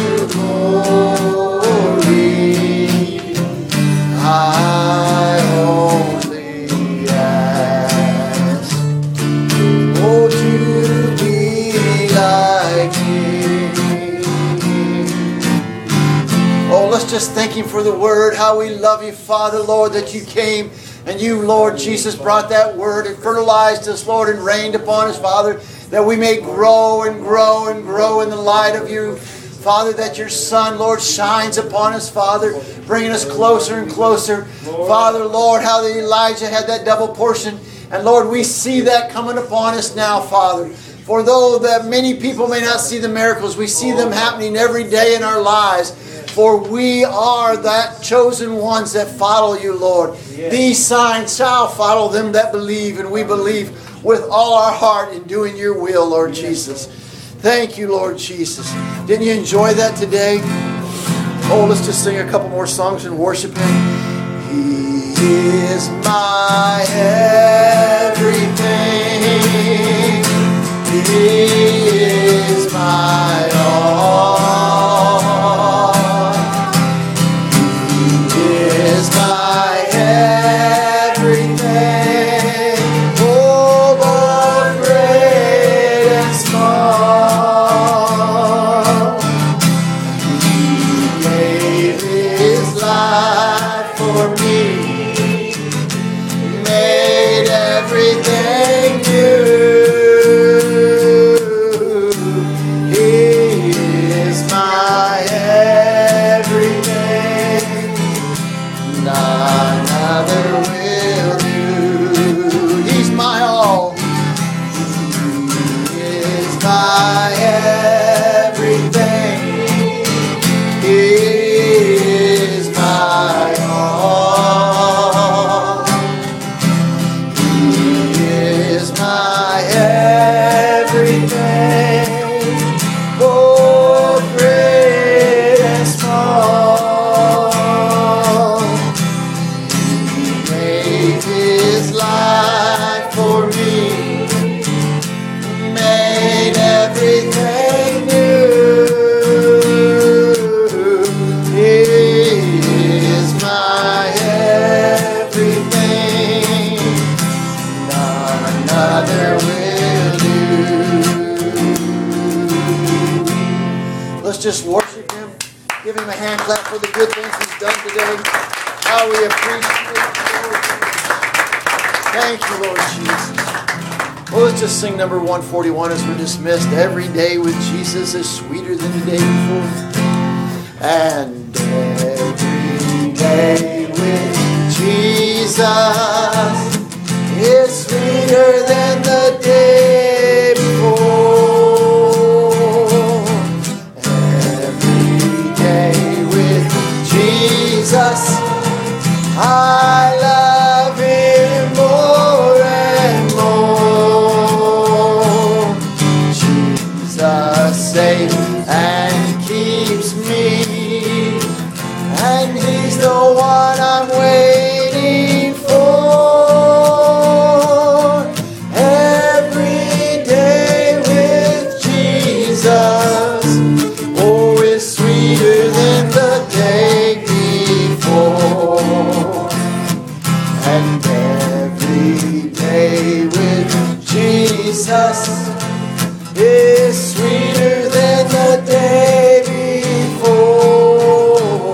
glory, I only ask, oh, to be like Him. Oh, let's just thank Him for the Word. How we love You, Father, Lord, that You came and You, Lord Jesus, brought that Word and fertilized us, Lord, and rained upon us, Father, that we may grow and grow and grow in the light of You. Father, that Your Son, Lord, shines upon us, Father, bringing us closer and closer. Father, Lord, how that Elijah had that double portion. And Lord, we see that coming upon us now, Father. For though that many people may not see the miracles, we see them happening every day in our lives. For we are that chosen ones that follow You, Lord. These signs shall follow them that believe, and we believe with all our heart in doing Your will, Lord Jesus. Thank You, Lord Jesus. Didn't you enjoy that today? Oh, let's just sing a couple more songs and worship Him. He is my everything. He is my all. He is my everything. Oh, both great and small. He gave His life for me, made everything new. He is my everything. None other will do. He's my all. He is my everything. He is my all. He is my everything. Both great and small. He gave His life for me, made everything new. He is my everything. None other will do. Let's just worship Him. Give Him a hand clap for the good things He's done today. How we appreciate it. Thank You, Lord Jesus. Well, let's just sing number one forty-one as we're dismissed. Every day with Jesus is sweeter than the day before. And every day with Jesus is sweeter than the day before. Every day with Jesus, I love Him more and more. Jesus saves and keeps me, and He's the one I'm waiting for. Every day with Jesus, oh, is sweeter than the day before. And every day with Jesus is sweeter than the day before.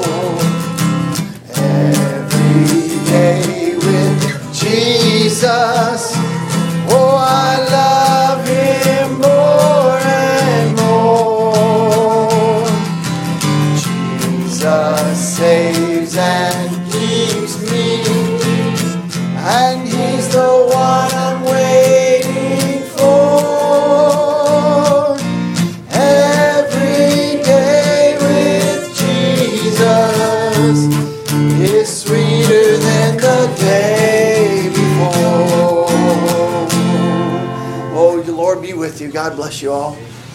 Every day with Jesus, oh, I love Him more and more. Jesus saves and keeps me, and He's the one I'm waiting for. Every day with Jesus is sweeter than the day before. Oh, the Lord be with you. God bless you all.